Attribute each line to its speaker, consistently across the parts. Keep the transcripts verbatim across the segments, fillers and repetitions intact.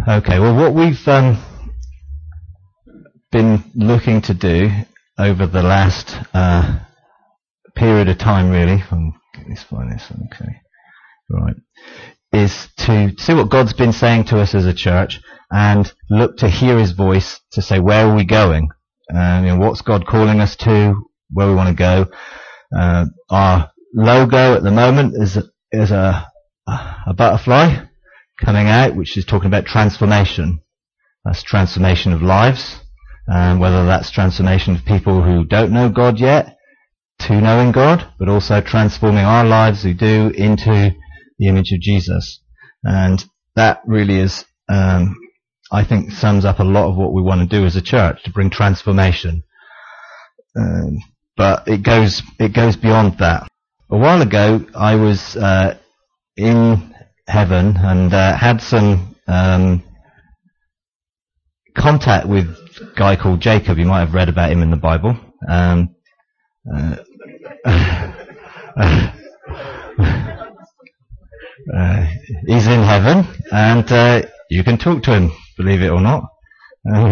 Speaker 1: Okay, well, what we've um, been looking to do over the last uh, period of time, really, if I'm getting this find this, okay, right, is to see what God's been saying to us as a church and look to hear His voice to say, where are we going? Um, you know, what's God calling us to? Where we want to go? Uh, our logo at the moment is a, is a, a butterfly coming out, which is talking about transformation. That's transformation of lives, um, whether that's transformation of people who don't know God yet to knowing God, but also transforming our lives who do into the image of Jesus. And that really is, um, I think, sums up a lot of what we want to do as a church, to bring transformation. Um, but it goes it goes beyond that. A while ago, I was uh, in heaven and uh, had some um, contact with a guy called Jacob. You might have read about him in the Bible. Um, uh, uh, he's in heaven, and uh, you can talk to him, believe it or not, um,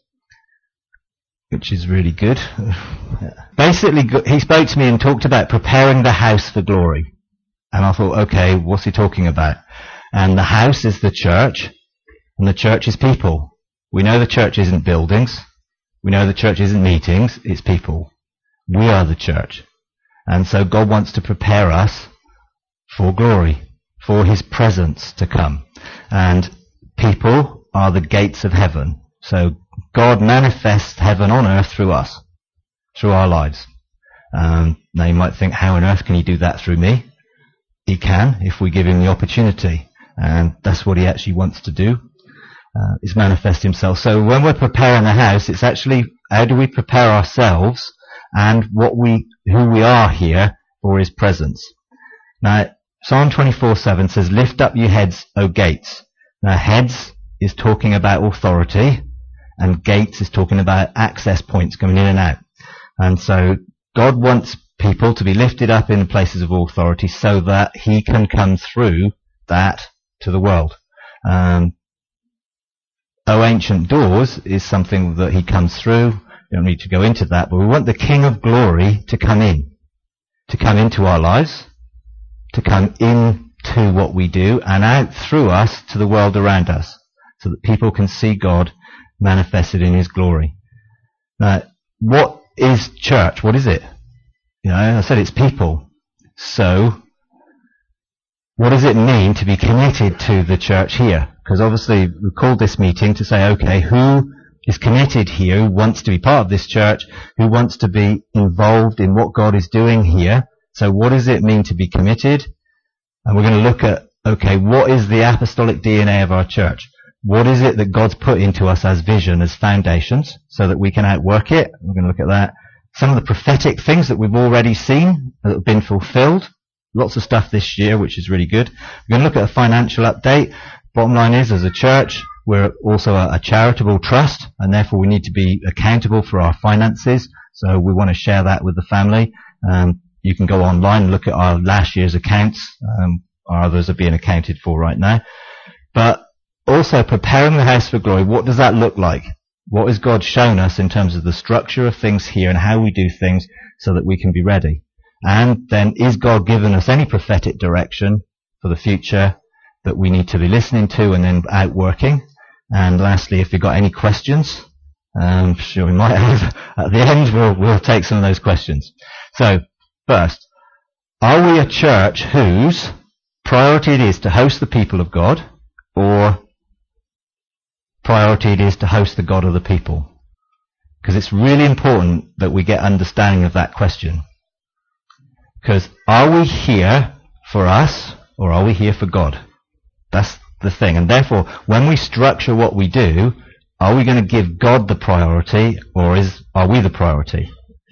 Speaker 1: which is really good. Basically, he spoke to me and talked about preparing the house for glory. And I thought, okay, what's he talking about? And the house is the church, and the church is people. We know the church isn't buildings. We know the church isn't meetings. It's people. We are the church. And so God wants to prepare us for glory, for His presence to come. And people are the gates of heaven. So God manifests heaven on earth through us, through our lives. Um, now you might think, how on earth can He do that through me? He can, if we give Him the opportunity. And that's what He actually wants to do, uh, is manifest Himself. So when we're preparing the house, it's actually, how do we prepare ourselves and what we, who we are here for His presence? Now, Psalm twenty-four seven says, lift up your heads, O gates. Now, heads is talking about authority, and gates is talking about access points coming in and out. And so God wants people to be lifted up in the places of authority so that He can come through that to the world. Um, O ancient doors is something that He comes through. We don't need to go into that, but we want the King of Glory to come in, to come into our lives, to come into what we do and out through us to the world around us, so that people can see God manifested in His glory. Now, what is church? What is it? You know, I said it's people. So, what does it mean to be committed to the church here? Because obviously we called this meeting to say, okay, who is committed here, who wants to be part of this church, who wants to be involved in what God is doing here? So what does it mean to be committed? And we're going to look at, okay, what is the apostolic D N A of our church? What is it that God's put into us as vision, as foundations, so that we can outwork it? We're going to look at that. Some of the prophetic things that we've already seen that have been fulfilled. Lots of stuff this year, which is really good. We're going to look at a financial update. Bottom line is, as a church, we're also a, a charitable trust, and therefore we need to be accountable for our finances. So we want to share that with the family. Um, you can go online and look at our last year's accounts. Um, our others are being accounted for right now. But also preparing the house for glory. What does that look like? What has God shown us in terms of the structure of things here and how we do things so that we can be ready? And then, is God giving us any prophetic direction for the future that we need to be listening to and then outworking? And lastly, if you've got any questions, um, sure we might have at the end, we'll, we'll take some of those questions. So, first, are we a church whose priority it is to host the people of God, or priority it is to host the God of the people? Because it's really important that we get understanding of that question. Because are we here for us, or are we here for God? That's the thing. And therefore, when we structure what we do, are we going to give God the priority, or is are we the priority?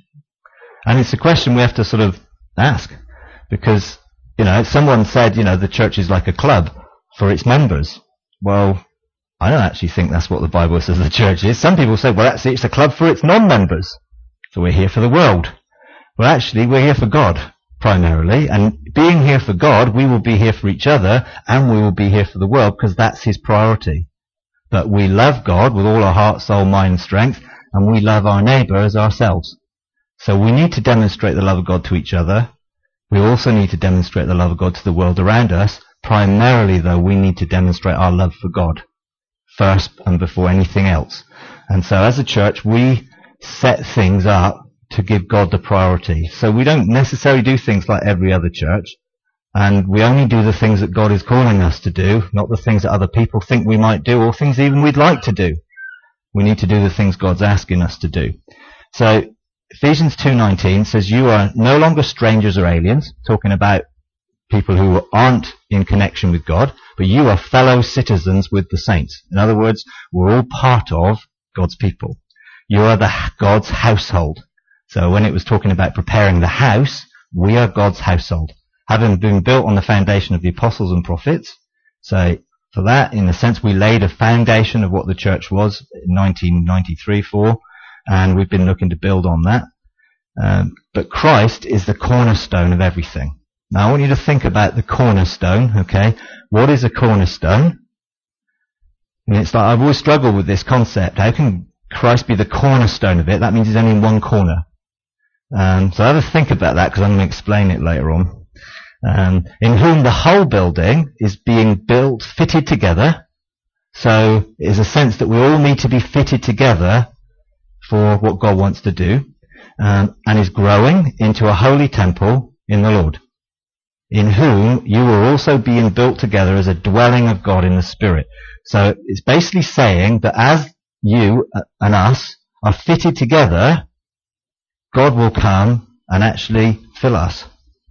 Speaker 1: And it's a question we have to sort of ask. Because, you know, someone said, you know, the church is like a club for its members. Well, I don't actually think that's what the Bible says the church is. Some people say, well, actually, it's a club for its non-members. So we're here for the world. Well, actually, we're here for God, primarily. And being here for God, we will be here for each other, and we will be here for the world, because that's His priority. but we love God with all our heart, soul, mind, and strength, and we love our neighbour as ourselves. So we need to demonstrate the love of God to each other. We also need to demonstrate the love of God to the world around us. Primarily, though, we need to demonstrate our love for God first and before anything else. And so as a church, we set things up to give God the priority. So we don't necessarily do things like every other church, and we only do the things that God is calling us to do, not the things that other people think we might do or things even we'd like to do. We need to do the things God's asking us to do. So Ephesians two nineteen says, you are no longer strangers or aliens, talking about people who aren't in connection with God, but you are fellow citizens with the saints. In other words, we're all part of God's people. You are the God's household. So when it was talking about preparing the house, we are God's household, having been built on the foundation of the apostles and prophets. So for that, in a sense, we laid a foundation of what the church was in nineteen ninety-three for, and we've been looking to build on that. Um, but Christ is the cornerstone of everything. Now I want you to think about the cornerstone, okay? What is a cornerstone? And it's like, I've always struggled with this concept. How can Christ be the cornerstone of it? That means he's only in one corner. Um, so have a think about that, because I'm going to explain it later on. Um, in whom the whole building is being built, fitted together. So it's a sense that we all need to be fitted together for what God wants to do, um, and is growing into a holy temple in the Lord, in whom you are also being built together as a dwelling of God in the Spirit. So it's basically saying that as you and us are fitted together, God will come and actually fill us.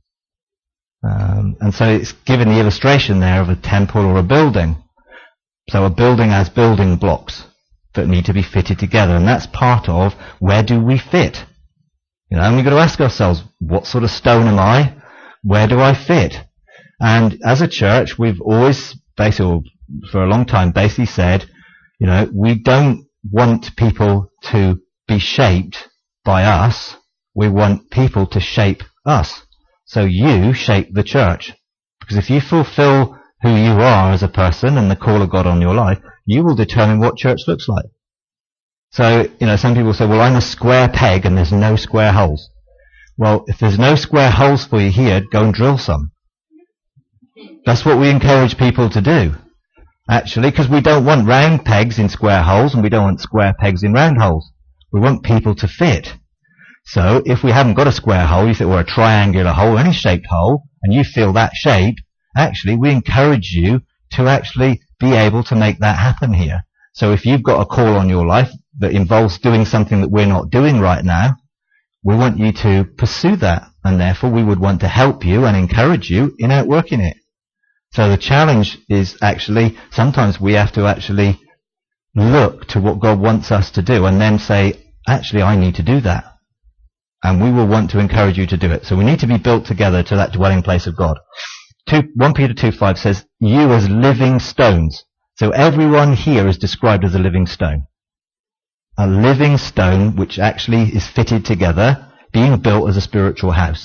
Speaker 1: Um, and so it's given the illustration there of a temple or a building. So a building has building blocks that need to be fitted together, and that's part of where do we fit. You know, and we've got to ask ourselves, what sort of stone am I? Where do I fit? And as a church, we've always basically, for a long time, basically said, you know, we don't want people to be shaped by us. We want people to shape us. So you shape the church. Because if you fulfill who you are as a person and the call of God on your life, you will determine what church looks like. So, you know, some people say, well, I'm a square peg and there's no square holes. Well, if there's no square holes for you here, go and drill some. That's what we encourage people to do, actually, because we don't want round pegs in square holes and we don't want square pegs in round holes. We want people to fit. So if we haven't got a square hole, you think, or a triangular hole, any shaped hole, and you feel that shape, actually, we encourage you to actually be able to make that happen here. So if you've got a call on your life that involves doing something that we're not doing right now, we want you to pursue that, and therefore we would want to help you and encourage you in outworking it. So the challenge is actually, sometimes we have to actually look to what God wants us to do and then say, actually, I need to do that. And we will want to encourage you to do it. So we need to be built together to that dwelling place of God. Two, First Peter two five says, you as living stones. So everyone here is described as a living stone. A living stone which actually is fitted together, being built as a spiritual house.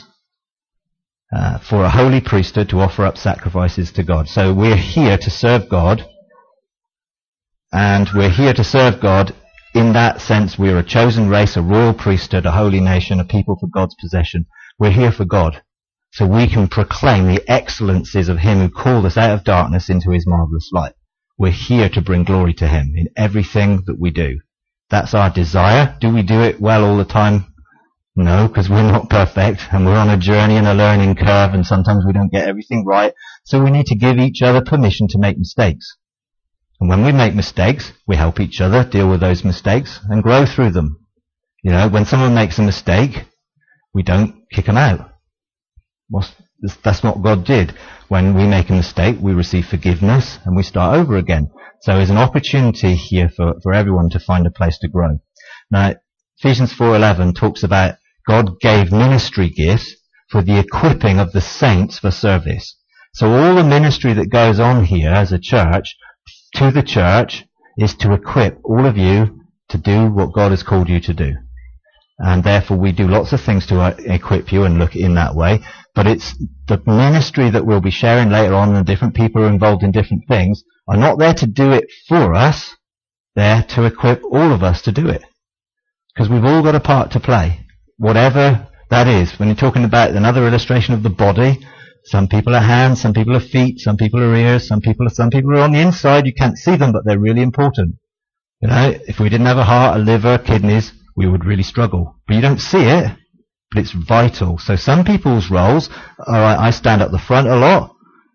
Speaker 1: Uh, for a holy priesthood to offer up sacrifices to God. So we're here to serve God. And we're here to serve God. In that sense, we're a chosen race, a royal priesthood, a holy nation, a people for God's possession. We're here for God. So we can proclaim the excellencies of Him who called us out of darkness into His marvelous light. We're here to bring glory to Him in everything that we do. That's our desire. Do we do it well all the time? No, because we're not perfect, and we're on a journey and a learning curve, and sometimes we don't get everything right. So we need to give each other permission to make mistakes. And when we make mistakes, we help each other deal with those mistakes and grow through them. You know, when someone makes a mistake, we don't kick them out. Well, that's not what God did. When we make a mistake, we receive forgiveness and we start over again. So there's an opportunity here for, for everyone to find a place to grow. Now, Ephesians four eleven talks about God gave ministry gifts for the equipping of the saints for service. So all the ministry that goes on here as a church, to the church, is to equip all of you to do what God has called you to do. And therefore we do lots of things to uh, equip you and look in that way. But it's the ministry that we'll be sharing later on, and different people are involved in different things, are not there to do it for us. there to equip all of us to do it. Because we've all got a part to play. Whatever that is. When you're talking about another illustration of the body, some people are hands, some people are feet, some people are ears, some people are, some people are on the inside. You can't see them, but they're really important. You know, if we didn't have a heart, a liver, kidneys, we would really struggle. But you don't see it, but it's vital. So some people's roles are, I stand up the front a lot.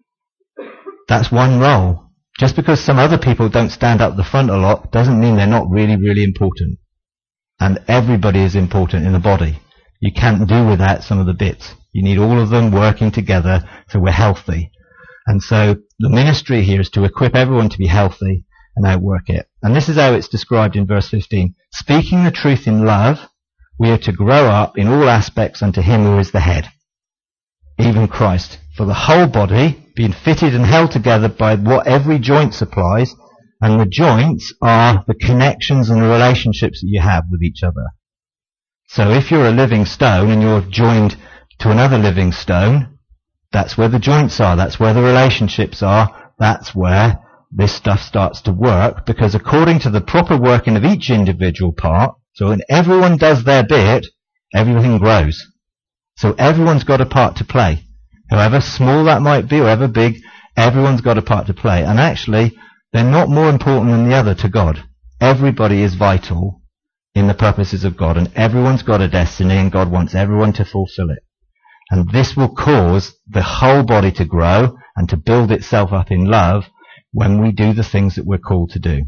Speaker 1: That's one role. Just because some other people don't stand up the front a lot doesn't mean they're not really, really important. And everybody is important in the body. You can't do without some of the bits. You need all of them working together so we're healthy. And so the ministry here is to equip everyone to be healthy and outwork it. And this is how it's described in verse fifteen. Speaking the truth in love, we are to grow up in all aspects unto him who is the head, even Christ. For the whole body, being fitted and held together by what every joint supplies, and the joints are the connections and the relationships that you have with each other. So if you're a living stone and you're joined to another living stone, that's where the joints are, that's where the relationships are, that's where this stuff starts to work, because according to the proper working of each individual part, so when everyone does their bit, everything grows. So everyone's got a part to play. However small that might be, or however big, everyone's got a part to play. And actually, they're not more important than the other to God. Everybody is vital in the purposes of God, and everyone's got a destiny, and God wants everyone to fulfill it. And this will cause the whole body to grow and to build itself up in love when we do the things that we're called to do.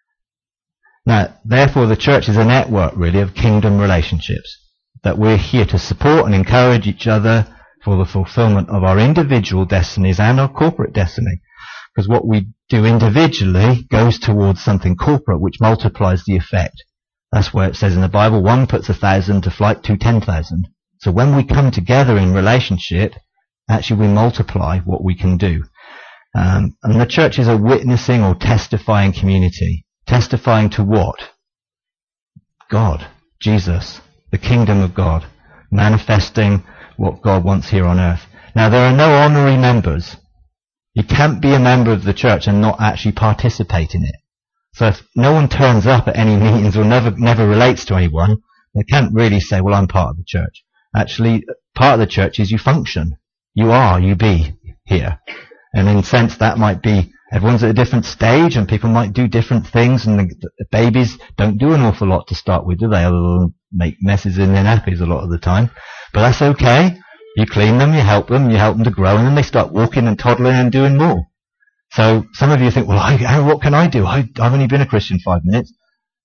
Speaker 1: Now, therefore, the church is a network, really, of kingdom relationships, that we're here to support and encourage each other for the fulfillment of our individual destinies and our corporate destiny. Because what we do individually goes towards something corporate, which multiplies the effect. That's where it says in the Bible, one puts a thousand to flight, two ten thousand. So when we come together in relationship, actually we multiply what we can do. Um, and the church is a witnessing or testifying community. Testifying to what? God, Jesus, the kingdom of God, manifesting what God wants here on earth. Now, there are no honorary members. You can't be a member of the church and not actually participate in it. So if no one turns up at any meetings or never never relates to anyone, they can't really say, well, I'm part of the church. Actually, part of the church is you function. You are, you be here. And in a sense, that might be everyone's at a different stage and people might do different things, and the, the babies don't do an awful lot to start with, do they? Other than make messes in their nappies a lot of the time. But that's okay. You clean them, you help them, you help them to grow, and then they start walking and toddling and doing more. So some of you think, well, I, what can I do? I, I've only been a Christian five minutes.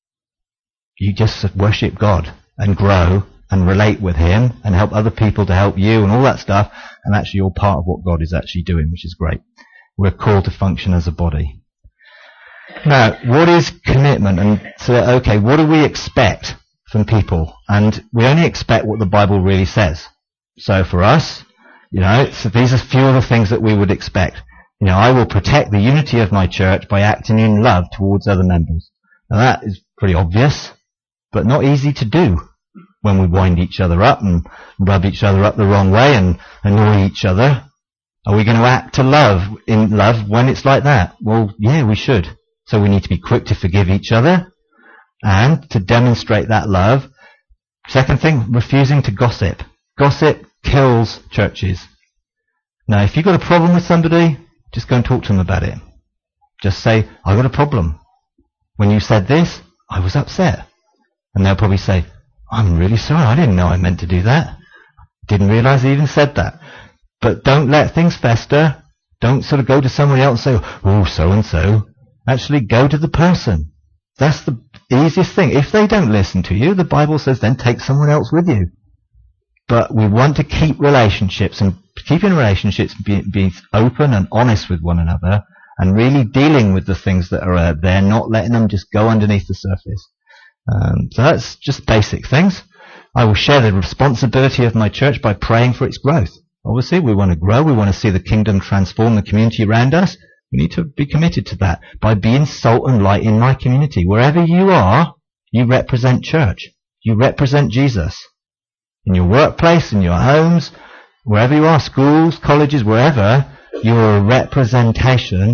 Speaker 1: You just worship God and grow and relate with him and help other people to help you and all that stuff, and actually you're part of what God is actually doing, which is great. We're called to function as a body. Now, what is commitment? And so, okay, what do we expect from people? And we only expect what the Bible really says. So for us, you know, so these are few of the things that we would expect. You know, I will protect the unity of my church by acting in love towards other members. Now that is pretty obvious, but not easy to do when we wind each other up and rub each other up the wrong way and annoy each other. Are we going to act to love in love when it's like that? Well, yeah, we should. So we need to be quick to forgive each other and to demonstrate that love. Second thing, refusing to gossip. Gossip kills churches. Now, if you've got a problem with somebody, just go and talk to them about it. Just say, I've got a problem. When you said this, I was upset. And they'll probably say, I'm really sorry, I didn't know I meant to do that. Didn't realize I even said that. But don't let things fester. Don't sort of go to someone else and say, oh, so-and-so. Actually, go to the person. That's the easiest thing. If they don't listen to you, the Bible says then take someone else with you. But we want to keep relationships, and keeping relationships be, be open and honest with one another, and really dealing with the things that are out there, not letting them just go underneath the surface. Um, so that's just basic things. I will share the responsibility of my church by praying for its growth. Obviously, we want to grow. We want to see the kingdom transform the community around us. We need to be committed to that by being salt and light in my community. Wherever you are, you represent church. You represent Jesus. In your workplace, in your homes, wherever you are, schools, colleges, wherever, you're a representation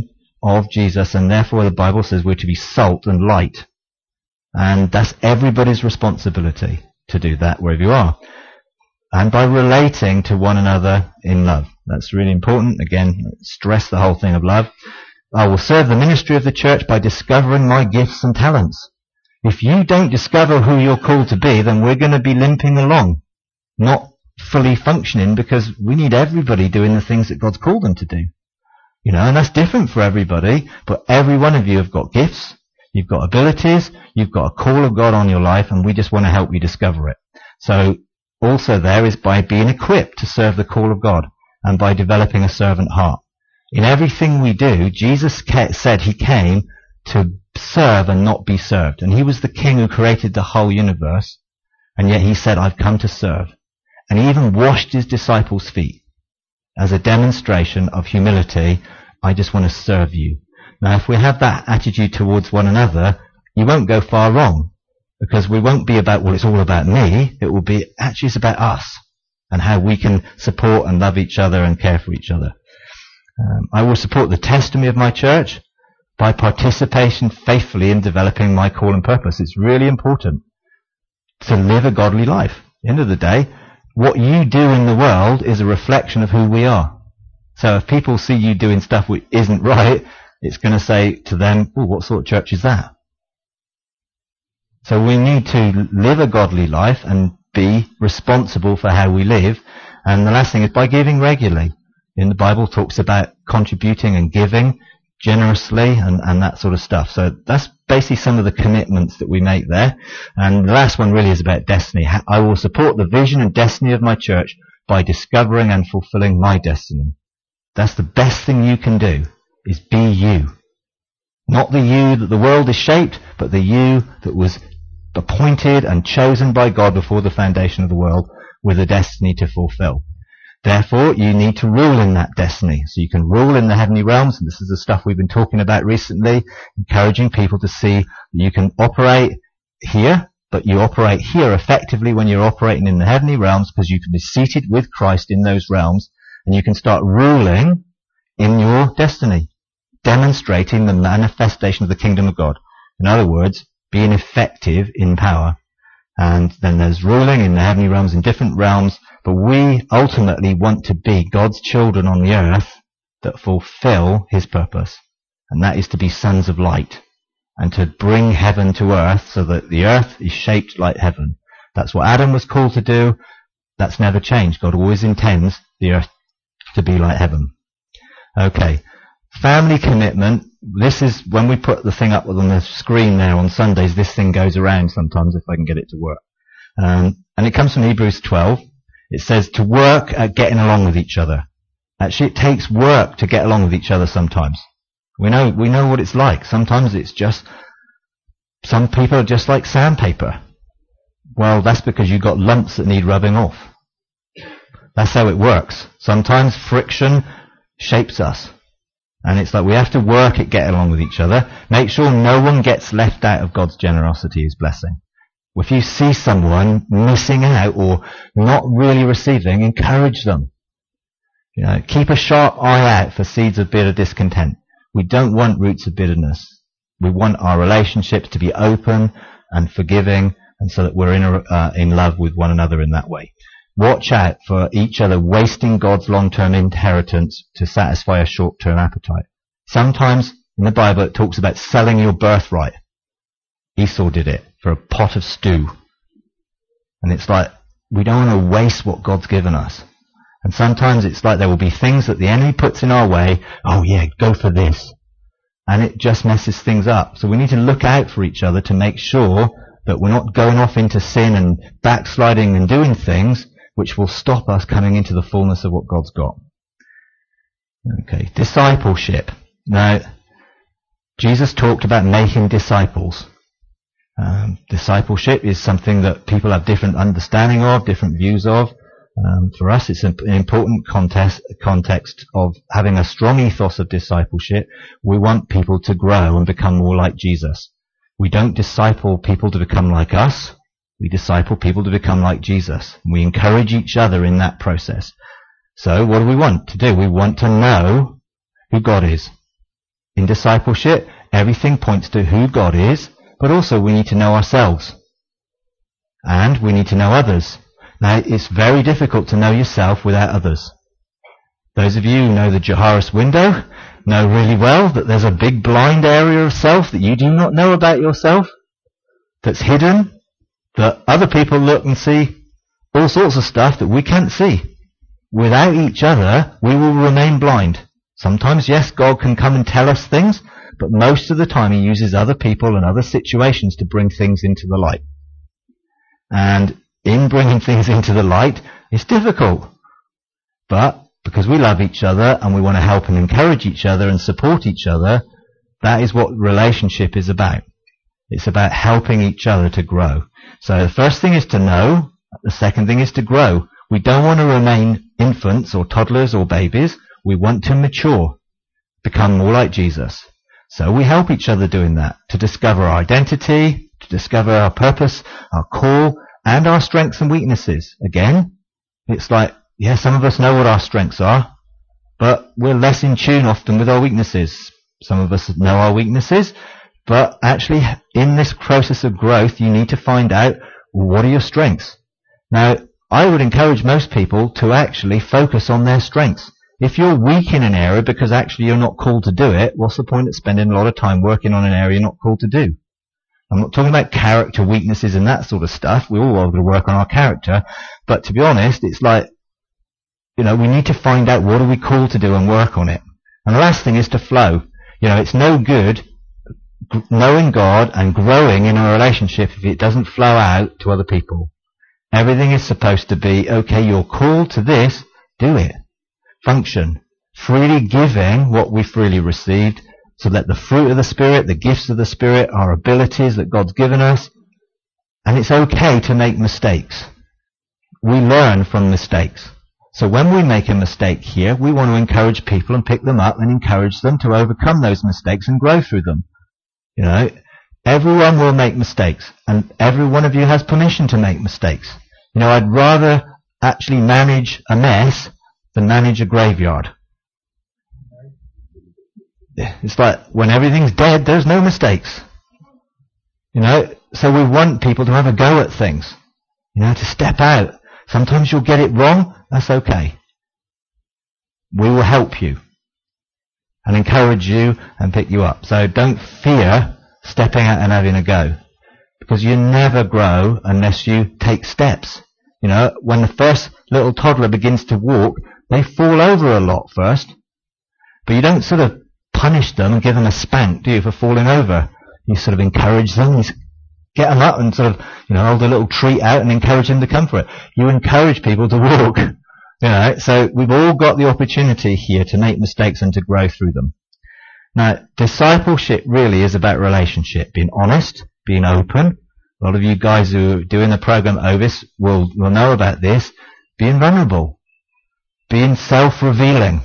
Speaker 1: of Jesus, and therefore the Bible says we're to be salt and light. And that's everybody's responsibility to do that wherever you are. And by relating to one another in love. That's really important. Again, stress the whole thing of love. I will serve the ministry of the church by discovering my gifts and talents. If you don't discover who you're called to be, then we're going to be limping along, not fully functioning, because we need everybody doing the things that God's called them to do. You know, and that's different for everybody, but every one of you have got gifts, you've got abilities, you've got a call of God on your life, and we just want to help you discover it. So also there is by being equipped to serve the call of God and by developing a servant heart. In everything we do, Jesus said he came to serve and not be served. And he was the king who created the whole universe, and yet he said, I've come to serve. And he even washed his disciples' feet as a demonstration of humility. I just want to serve you. Now, if we have that attitude towards one another, you won't go far wrong, because we won't be about, well, it's all about me. It will be, actually, it's about us and how we can support and love each other and care for each other. Um, I will support the testimony of my church by participation faithfully in developing my call and purpose. It's really important to live a godly life. At the end of the day, what you do in the world is a reflection of who we are. So if people see you doing stuff which isn't right, it's going to say to them, oh, what sort of church is that? So we need to live a godly life and be responsible for how we live. And the last thing is by giving regularly. In the Bible talks about contributing and giving generously and, and that sort of stuff. So that's basically some of the commitments that we make there. And the last one really is about destiny. I will support the vision and destiny of my church by discovering and fulfilling my destiny. That's the best thing you can do, is be you. Not the you that the world is shaped, but the you that was appointed and chosen by God before the foundation of the world with a destiny to fulfill. Therefore, you need to rule in that destiny. So you can rule in the heavenly realms, and this is the stuff we've been talking about recently, encouraging people to see that you can operate here, but you operate here effectively when you're operating in the heavenly realms, because you can be seated with Christ in those realms, and you can start ruling in your destiny, demonstrating the manifestation of the kingdom of God. In other words, being effective in power. And then there's ruling in the heavenly realms, in different realms, but we ultimately want to be God's children on the earth that fulfill his purpose. And that is to be sons of light and to bring heaven to earth so that the earth is shaped like heaven. That's what Adam was called to do. That's never changed. God always intends the earth to be like heaven. Okay. Family commitment. This is when we put the thing up on the screen there on Sundays. This thing goes around sometimes if I can get it to work. Um, and it comes from Hebrews twelve. It says to work at getting along with each other. Actually, it takes work to get along with each other sometimes. We know, we know what it's like. Sometimes it's just, some people are just like sandpaper. Well, that's because you've got lumps that need rubbing off. That's how it works. Sometimes friction shapes us. And it's like we have to work at getting along with each other. Make sure no one gets left out of God's generosity, his blessing. If you see someone missing out or not really receiving, encourage them. You know, keep a sharp eye out for seeds of bitter discontent. We don't want roots of bitterness. We want our relationships to be open and forgiving, and so that we're in, a, uh, in love with one another in that way. Watch out for each other wasting God's long-term inheritance to satisfy a short-term appetite. Sometimes in the Bible it talks about selling your birthright. Esau did it for a pot of stew. And it's like, we don't want to waste what God's given us. And sometimes it's like there will be things that the enemy puts in our way. Oh yeah, go for this. And it just messes things up. So we need to look out for each other to make sure that we're not going off into sin and backsliding and doing things which will stop us coming into the fullness of what God's got. Okay, discipleship. Now, Jesus talked about making disciples. Um, discipleship is something that people have different understanding of, different views of. Um, for us, it's an important context, context of having a strong ethos of discipleship. We want people to grow and become more like Jesus. We don't disciple people to become like us. We disciple people to become like Jesus. We encourage each other in that process. So what do we want to do? We want to know who God is. in discipleship, everything points to who God is, but also we need to know ourselves. And we need to know others. Now, it's very difficult to know yourself without others. Those of you who know the Johari's window know really well that there's a big blind area of self that you do not know about yourself, that's hidden, that other people look and see all sorts of stuff that we can't see. Without each other, we will remain blind. Sometimes, yes, God can come and tell us things, but most of the time he uses other people and other situations to bring things into the light. And in bringing things into the light, it's difficult. But because we love each other and we want to help and encourage each other and support each other, that is what relationship is about. It's about helping each other to grow. So the first thing is to know. The second thing is to grow. We don't want to remain infants or toddlers or babies. We want to mature, become more like Jesus. So we help each other doing that, to discover our identity, to discover our purpose, our call, and our strengths and weaknesses. Again, it's like, yeah, some of us know what our strengths are, but we're less in tune often with our weaknesses. Some of us know our weaknesses, but actually in this process of growth, you need to find out, what are your strengths? Now, I would encourage most people to actually focus on their strengths. If you're weak in an area because actually you're not called to do it, what's the point of spending a lot of time working on an area you're not called to do? I'm not talking about character weaknesses and that sort of stuff. We all want to work on our character. But to be honest, it's like, you know, we need to find out what are we called to do and work on it. And the last thing is to flow. You know, it's no good knowing God and growing in a relationship if it doesn't flow out to other people. Everything is supposed to be, okay, you're called to this, do it. Function. Freely giving what we freely received, so that the fruit of the Spirit, the gifts of the Spirit, our abilities that God's given us, and it's okay to make mistakes. We learn from mistakes. So when we make a mistake here, we want to encourage people and pick them up and encourage them to overcome those mistakes and grow through them. You know, everyone will make mistakes, and every one of you has permission to make mistakes. You know, I'd rather actually manage a mess than manage a graveyard. It's like when everything's dead, there's no mistakes. You know, so we want people to have a go at things. You know, to step out. Sometimes you'll get it wrong. That's okay. We will help you and encourage you and pick you up. So don't fear stepping out and having a go, because you never grow unless you take steps. You know, when the first little toddler begins to walk, they fall over a lot first, but you don't sort of punish them and give them a spank, do you, for falling over? You sort of encourage them, you get them up and sort of, you know, hold a little treat out and encourage them to come for it. You encourage people to walk. You know, so we've all got the opportunity here to make mistakes and to grow through them. Now, discipleship really is about relationship, being honest, being open. A lot of you guys who are doing the program Ovis will, will know about this. Being vulnerable, being self-revealing.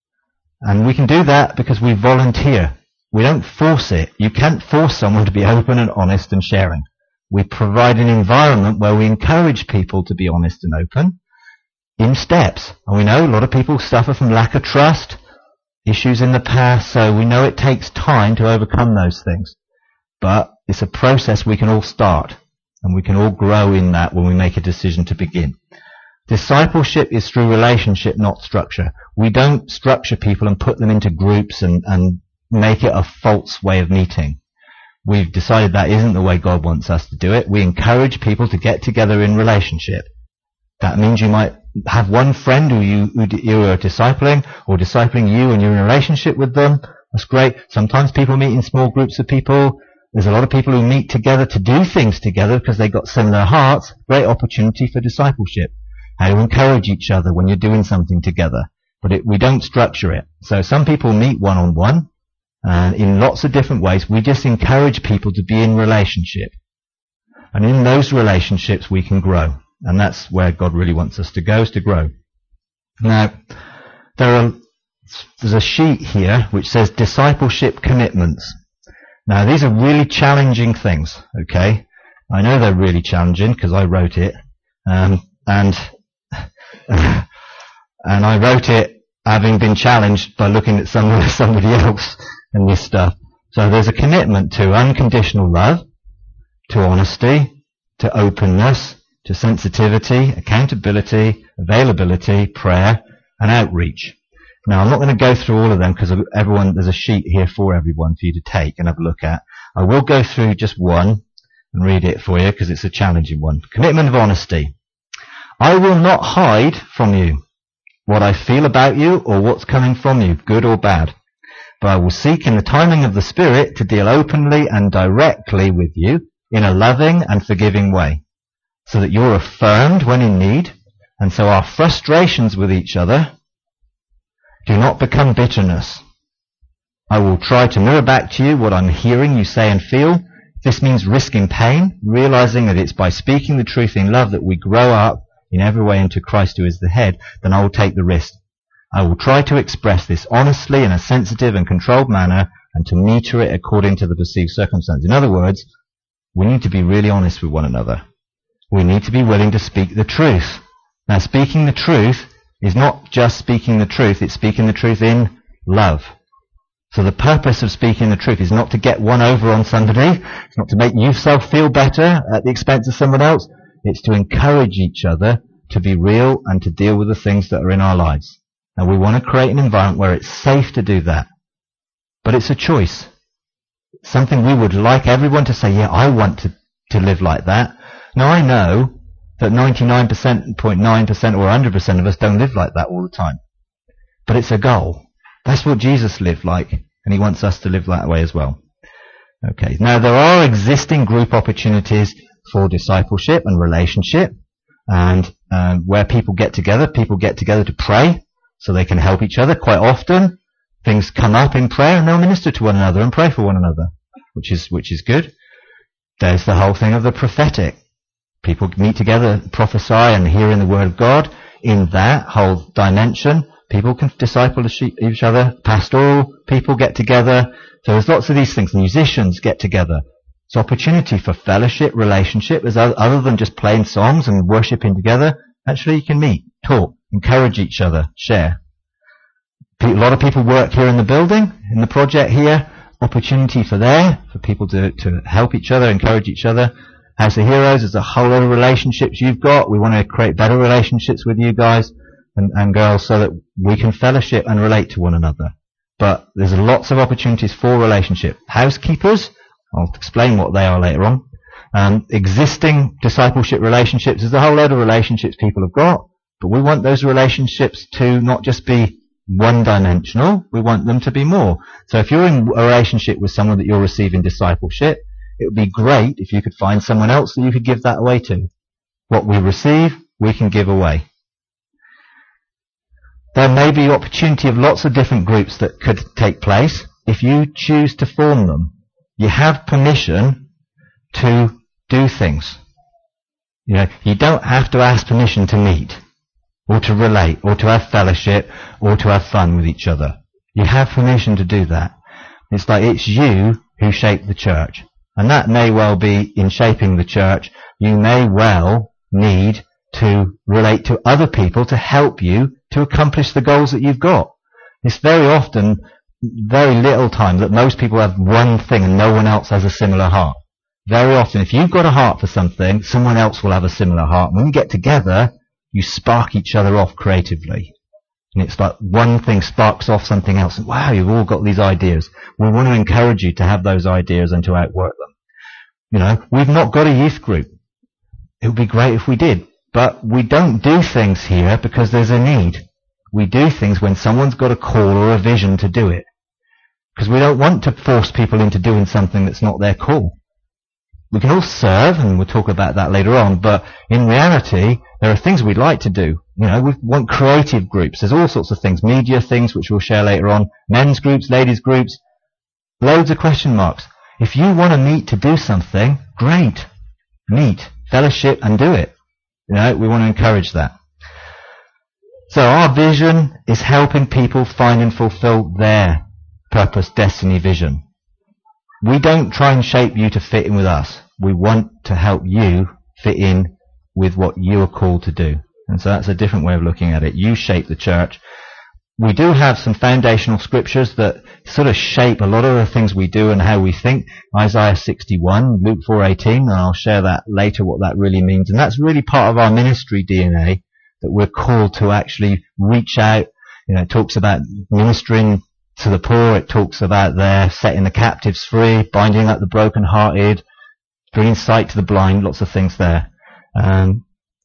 Speaker 1: And we can do that because we volunteer. We don't force it. You can't force someone to be open and honest and sharing. We provide an environment where we encourage people to be honest and open in steps. And we know a lot of people suffer from lack of trust, issues in the past, so we know it takes time to overcome those things. But it's a process we can all start, and we can all grow in that when we make a decision to begin. Discipleship is through relationship, not structure. We don't structure people and put them into groups and, and make it a false way of meeting. We've decided that isn't the way God wants us to do it. We encourage people to get together in relationship. That means you might have one friend who you, who you are discipling, or discipling you and you're in a relationship with them. That's great. Sometimes people meet in small groups of people. There's a lot of people who meet together to do things together because they've got similar hearts. Great opportunity for discipleship. How to encourage each other when you're doing something together. But it, we don't structure it. So some people meet one-on-one, and in lots of different ways. We just encourage people to be in relationship. And in those relationships we can grow. And that's where God really wants us to go, is to grow. Now, there are, there's a sheet here which says discipleship commitments. Now, these are really challenging things, okay? I know they're really challenging because I wrote it. Um, and, and I wrote it having been challenged by looking at somebody, somebody else and this stuff. So there's a commitment to unconditional love, to honesty, to openness, to sensitivity, accountability, availability, prayer, and outreach. Now, I'm not going to go through all of them because everyone, there's a sheet here for everyone for you to take and have a look at. I will go through just one and read it for you because it's a challenging one. Commitment of honesty. I will not hide from you what I feel about you or what's coming from you, good or bad. But I will seek in the timing of the Spirit to deal openly and directly with you in a loving and forgiving way, so that you're affirmed when in need, and so our frustrations with each other do not become bitterness. I will try to mirror back to you what I'm hearing you say and feel. This means risking pain, realizing that it's by speaking the truth in love that we grow up in every way into Christ who is the head. Then I will take the risk. I will try to express this honestly in a sensitive and controlled manner and to meter it according to the perceived circumstance. In other words, we need to be really honest with one another. We need to be willing to speak the truth. Now, speaking the truth is not just speaking the truth, it's speaking the truth in love. So the purpose of speaking the truth is not to get one over on somebody, it's not to make yourself feel better at the expense of someone else, it's to encourage each other to be real and to deal with the things that are in our lives. Now, we want to create an environment where it's safe to do that. But it's a choice. Something we would like everyone to say, yeah, I want to, to live like that. Now, I know that ninety-nine point nine percent or one hundred percent of us don't live like that all the time. But it's a goal. That's what Jesus lived like, and he wants us to live that way as well. Okay, now there are existing group opportunities for discipleship and relationship, and um, where people get together, people get together to pray, so they can help each other. Quite often, things come up in prayer, and they'll minister to one another and pray for one another, which is which is good. There's the whole thing of the prophetic. People meet together, prophesy, and hear in the Word of God. In that whole dimension, people can disciple each other. Pastoral people get together. So there's lots of these things. Musicians get together. It's opportunity for fellowship, relationship, as other than just playing songs and worshipping together. Actually, you can meet, talk, encourage each other, share. A lot of people work here in the building, in the project here. Opportunity for there, for people to, to help each other, encourage each other. House of Heroes, there's a whole lot of relationships you've got. We want to create better relationships with you guys and, and girls so that we can fellowship and relate to one another. But there's lots of opportunities for relationship. Housekeepers, I'll explain what they are later on. Um, existing discipleship relationships, there's a whole load of relationships people have got, but we want those relationships to not just be one-dimensional, we want them to be more. So if you're in a relationship with someone that you're receiving discipleship, it would be great if you could find someone else that you could give that away to. What we receive, we can give away. There may be opportunity of lots of different groups that could take place. If you choose to form them, you have permission to do things. You know, you don't have to ask permission to meet, or to relate, or to have fellowship, or to have fun with each other. You have permission to do that. It's like it's you who shape the church. And that may well be, in shaping the church, you may well need to relate to other people to help you to accomplish the goals that you've got. It's very often, very little time that most people have one thing and no one else has a similar heart. Very often, if you've got a heart for something, someone else will have a similar heart. When you get together, you spark each other off creatively. And it's like one thing sparks off something else. And wow, you've all got these ideas. We want to encourage you to have those ideas and to outwork them. You know, we've not got a youth group. It would be great if we did. But we don't do things here because there's a need. We do things when someone's got a call or a vision to do it. Because we don't want to force people into doing something that's not their call. We can all serve, and we'll talk about that later on, but in reality, there are things we'd like to do. You know, we want creative groups. There's all sorts of things. Media things, which we'll share later on. Men's groups, ladies' groups. Loads of question marks. If you want to meet to do something, great. Meet, fellowship, and do it. You know, we want to encourage that. So our vision is helping people find and fulfill their purpose, destiny, vision. We don't try and shape you to fit in with us. We want to help you fit in with what you are called to do. And so that's a different way of looking at it. You shape the church. we do have some foundational scriptures that sort of shape a lot of the things we do and how we think. Isaiah sixty-one, Luke four eighteen, and I'll share that later what that really means. And that's really part of our ministry D N A, that we're called to actually reach out. You know, it talks about ministering to the poor. It talks about their setting the captives free, binding up the brokenhearted, bringing sight to the blind, lots of things there. Um,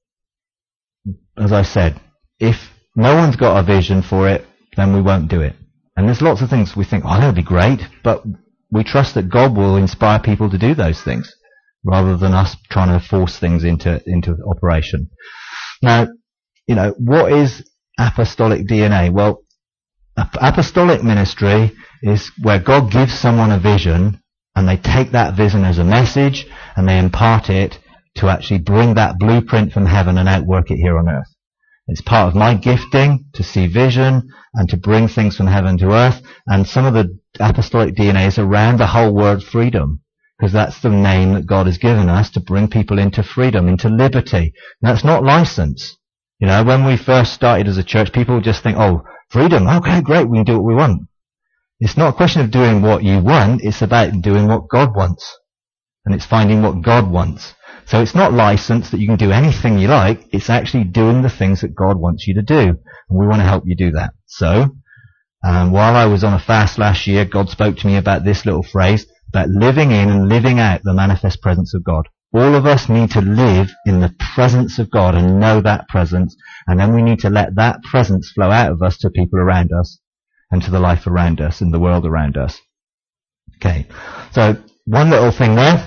Speaker 1: as I said, if no one's got a vision for it, then we won't do it. And there's lots of things we think, oh, that would be great, but we trust that God will inspire people to do those things, rather than us trying to force things into, into operation. Now, you know, what is apostolic D N A? Well, apostolic ministry is where God gives someone a vision, and they take that vision as a message, and they impart it to actually bring that blueprint from heaven and outwork it here on earth. It's part of my gifting to see vision and to bring things from heaven to earth. And some of the apostolic D N A is around the whole word freedom, because that's the name that God has given us to bring people into freedom, into liberty. And that's not license. You know, when we first started as a church, people would just think, oh, freedom, okay, great, we can do what we want. It's not a question of doing what you want, it's about doing what God wants. And it's finding what God wants. So it's not license that you can do anything you like, it's actually doing the things that God wants you to do. And we want to help you do that. So, um, while I was on a fast last year, God spoke to me about this little phrase, about living in and living out the manifest presence of God. All of us need to live in the presence of God and know that presence, and then we need to let that presence flow out of us to people around us, and to the life around us and the world around us. Okay, so one little thing there.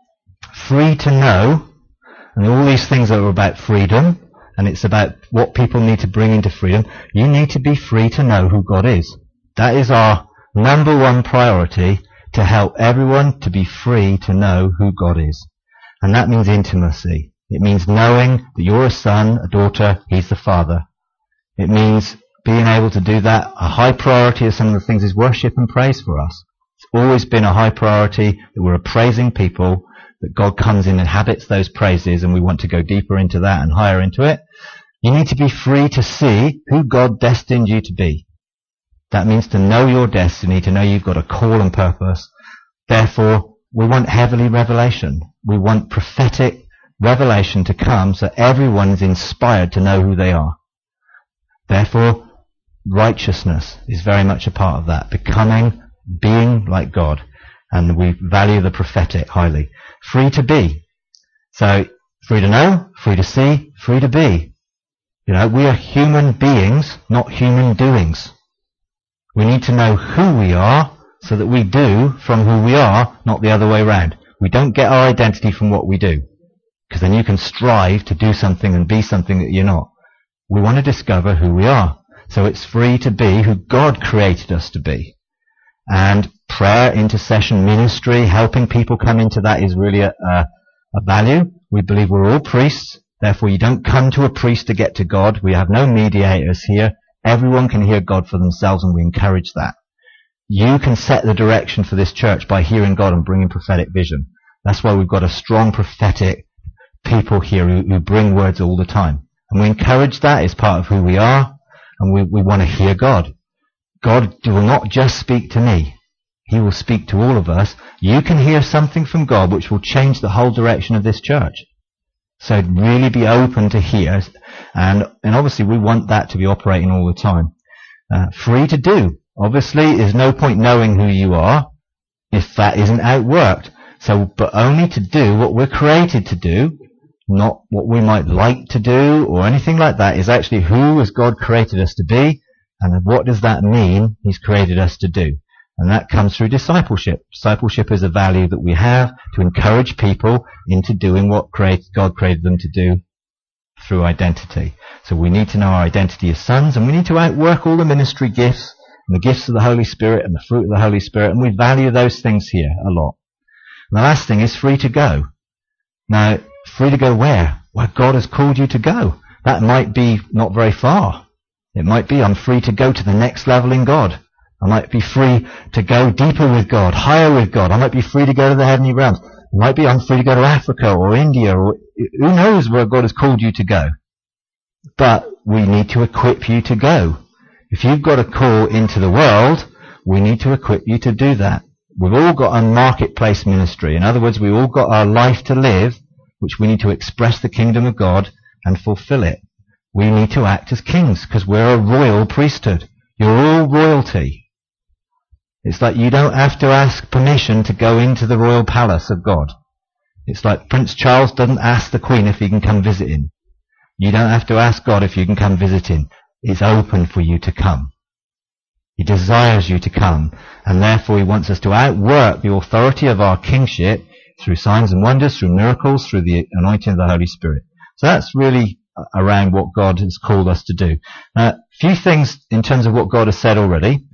Speaker 1: Free to know, and all these things are about freedom, and it's about what people need to bring into freedom. You need to be free to know who God is. That is our number one priority, to help everyone to be free to know who God is. And that means intimacy. It means knowing that you're a son, a daughter, He's the Father. It means being able to do that. A high priority of some of the things is worship and praise for us. It's always been a high priority that we're a praising people, that God comes in and inhabits those praises, and we want to go deeper into that and higher into it. You need to be free to see who God destined you to be. That means to know your destiny, to know you've got a call and purpose. Therefore, we want heavenly revelation. We want prophetic revelation to come so everyone is inspired to know who they are. Therefore, righteousness is very much a part of that, becoming, being like God. And we value the prophetic highly. Free to be. So, free to know, free to see, free to be. You know, we are human beings, not human doings. We need to know who we are so that we do from who we are, not the other way around. We don't get our identity from what we do, because then you can strive to do something and be something that you're not. We want to discover who we are. So it's free to be who God created us to be. And prayer, intercession, ministry, helping people come into that is really a, a, a value. We believe we're all priests. Therefore, you don't come to a priest to get to God. We have no mediators here. Everyone can hear God for themselves, and we encourage that. You can set the direction for this church by hearing God and bringing prophetic vision. That's why we've got a strong prophetic people here who, who bring words all the time. And we encourage that. It's part of who we are, and we, we want to hear God. God will not just speak to me. He will speak to all of us. You can hear something from God which will change the whole direction of this church. So really be open to hear. And, and obviously we want that to be operating all the time. Uh, free to do. Obviously, there's no point knowing who you are if that isn't outworked. So, but only to do what we're created to do, not what we might like to do or anything like that, is actually who has God created us to be, and what does that mean He's created us to do. And that comes through discipleship. Discipleship is a value that we have to encourage people into doing what God created them to do through identity. So we need to know our identity as sons, and we need to outwork all the ministry gifts and the gifts of the Holy Spirit and the fruit of the Holy Spirit, and we value those things here a lot. And the last thing is free to go. Now, free to go where? Where God has called you to go. That might be not very far. It might be I'm free to go to the next level in God. I might be free to go deeper with God, higher with God. I might be free to go to the heavenly realms. It might be I'm free to go to Africa or India, or who knows where God has called you to go. But we need to equip you to go. If you've got a call into the world, we need to equip you to do that. We've all got a marketplace ministry. In other words, we've all got our life to live, which we need to express the kingdom of God and fulfill it. We need to act as kings because we're a royal priesthood. You're all royalty. It's like you don't have to ask permission to go into the royal palace of God. It's like Prince Charles doesn't ask the Queen if he can come visit him. You don't have to ask God if you can come visit him. It's open for you to come. He desires you to come, and therefore he wants us to outwork the authority of our kingship through signs and wonders, through miracles, through the anointing of the Holy Spirit. So that's really around what God has called us to do. A uh, few things in terms of what God has said already.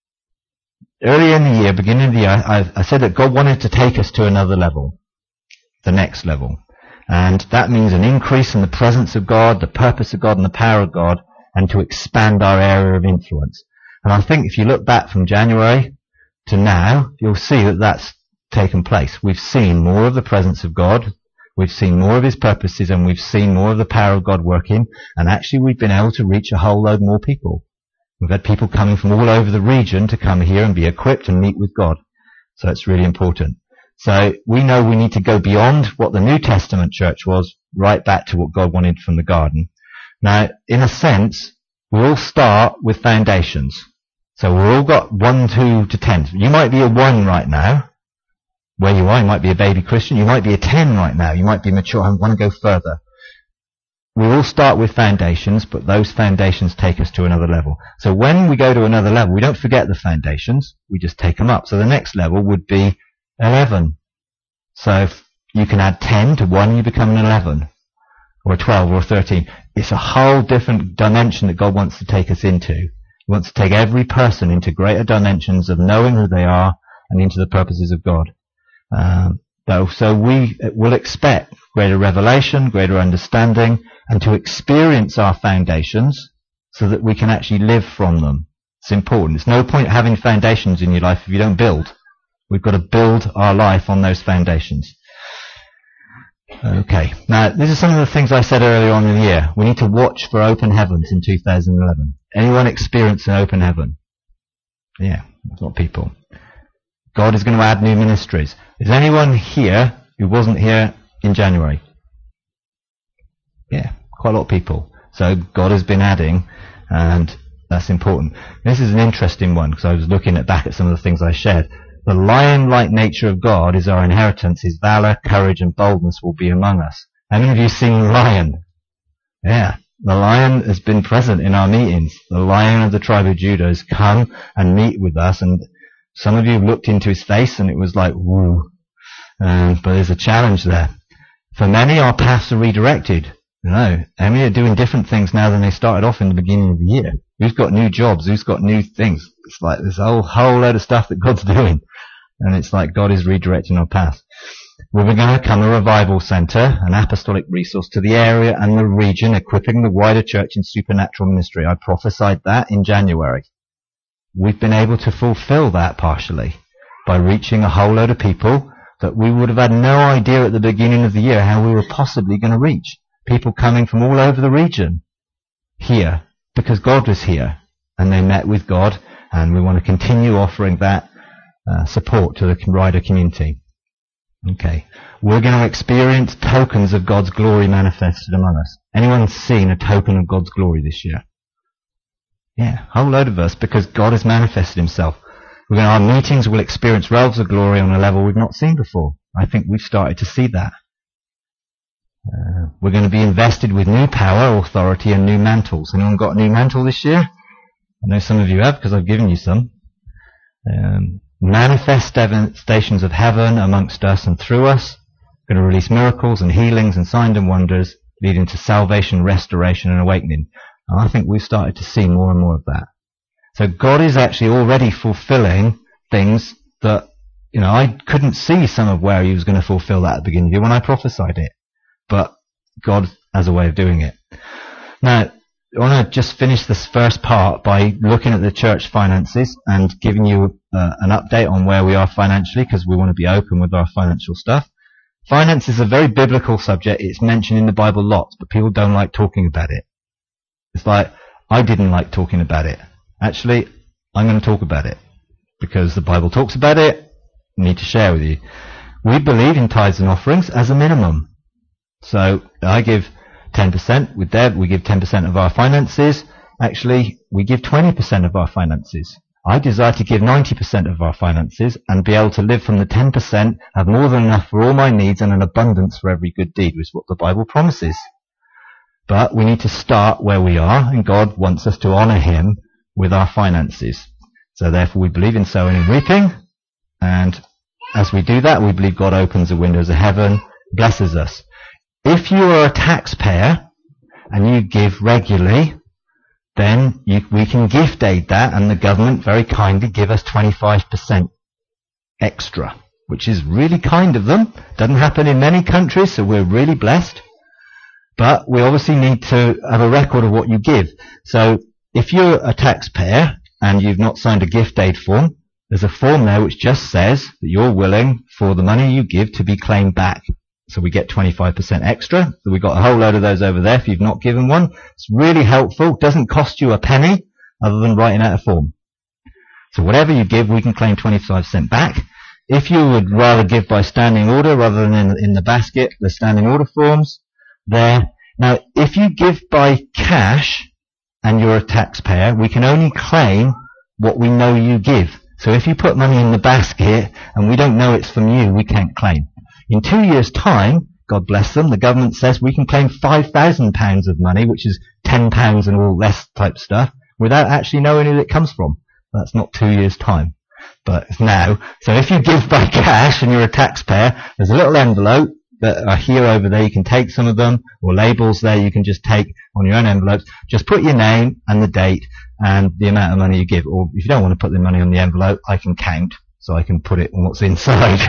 Speaker 1: Earlier in the year, beginning of the year, I, I said that God wanted to take us to another level, the next level. And that means an increase in the presence of God, the purpose of God, and the power of God, and to expand our area of influence. And I think if you look back from January to now, you'll see that that's taken place. We've seen more of the presence of God, we've seen more of his purposes, and we've seen more of the power of God working, and actually we've been able to reach a whole load more people. We've had people coming from all over the region to come here and be equipped and meet with God. So it's really important. So we know we need to go beyond what the New Testament church was, right back to what God wanted from the garden. Now, in a sense, we all start with foundations. So we've all got one, two to ten. You might be a one right now, where you are. You might be a baby Christian. You might be a ten right now. You might be mature and want to go further. We all start with foundations, but those foundations take us to another level. So when we go to another level, we don't forget the foundations. We just take them up. So the next level would be eleven. So if you can add ten to one, you become an eleven. Or a twelve or a thirteen. It's a whole different dimension that God wants to take us into. He wants to take every person into greater dimensions of knowing who they are and into the purposes of God. Um, so we will expect greater revelation, greater understanding, and to experience our foundations so that we can actually live from them. It's important. It's no point having foundations in your life if you don't build. We've got to build our life on those foundations. Okay. Now, this is some of the things I said earlier on in the year. We need to watch for open heavens in two thousand eleven. Anyone experience an open heaven? Yeah, a lot of people. God is going to add new ministries. Is anyone here who wasn't here in January? Yeah, quite a lot of people. So God has been adding, and that's important. This is an interesting one, because I was looking at back at some of the things I shared. The lion-like nature of God is our inheritance. His valor, courage, and boldness will be among us. How many of you seen Lion? Yeah. The lion has been present in our meetings. The Lion of the tribe of Judah has come and meet with us, and some of you looked into his face and it was like, woo. Um, but there's a challenge there. For many, our paths are redirected. You know, how many are doing different things now than they started off in the beginning of the year? Who's got new jobs? Who's got new things? It's like there's a whole, whole load of stuff that God's doing. And it's like God is redirecting our path. We're going to become a revival centre, an apostolic resource to the area and the region, equipping the wider church in supernatural ministry. I prophesied that in January. We've been able to fulfill that partially by reaching a whole load of people that we would have had no idea at the beginning of the year how we were possibly going to reach. People coming from all over the region here because God was here and they met with God, and we want to continue offering that uh, support to the wider community. Okay. We're going to experience tokens of God's glory manifested among us. Anyone seen a token of God's glory this year? Yeah, a whole load of us, because God has manifested himself. We're going to, our meetings will experience realms of glory on a level we've not seen before. I think we've started to see that. Uh, we're going to be invested with new power, authority, and new mantles. Anyone got a new mantle this year? I know some of you have, because I've given you some. Um, manifestations of heaven amongst us and through us. We're going to release miracles and healings and signs and wonders, leading to salvation, restoration, and awakening. And I think we've started to see more and more of that. So God is actually already fulfilling things that, you know, I couldn't see some of where he was going to fulfill that at the beginning of the year when I prophesied it. But God has a way of doing it. Now, I want to just finish this first part by looking at the church finances and giving you uh, an update on where we are financially, because we want to be open with our financial stuff. Finance is a very biblical subject. It's mentioned in the Bible lots, but people don't like talking about it. It's like, I didn't like talking about it. Actually, I'm going to talk about it because the Bible talks about it. I need to share with you. We believe in tithes and offerings as a minimum. So I give ten percent. With Deb, we give ten percent of our finances. Actually, we give twenty percent of our finances. I desire to give ninety percent of our finances and be able to live from the ten percent, have more than enough for all my needs and an abundance for every good deed, which is what the Bible promises. But we need to start where we are, and God wants us to honour Him with our finances. So therefore we believe in sowing and reaping, and as we do that, we believe God opens the windows of heaven, blesses us. If you are a taxpayer and you give regularly, then you, we can gift aid that, and the government very kindly give us twenty-five percent extra, which is really kind of them. Doesn't happen in many countries, so we're really blessed. But we obviously need to have a record of what you give. So if you're a taxpayer and you've not signed a gift aid form, there's a form there which just says that you're willing for the money you give to be claimed back. So we get twenty-five percent extra. So we've got a whole load of those over there if you've not given one. It's really helpful. Doesn't cost you a penny other than writing out a form. So whatever you give, we can claim twenty-five percent back. If you would rather give by standing order rather than in, in the basket, the standing order forms there. Now, if you give by cash and you're a taxpayer, we can only claim what we know you give. So if you put money in the basket and we don't know it's from you, we can't claim. In two years' time, God bless them, the government says we can claim five thousand pounds of money, which is ten pounds and all less type stuff, without actually knowing who it comes from. That's not two years' time, but it's now. So if you give by cash and you're a taxpayer, there's a little envelope that are here over there. You can take some of them, or labels there you can just take on your own envelopes. Just put your name and the date and the amount of money you give. Or if you don't want to put the money on the envelope, I can count, so I can put it on what's inside.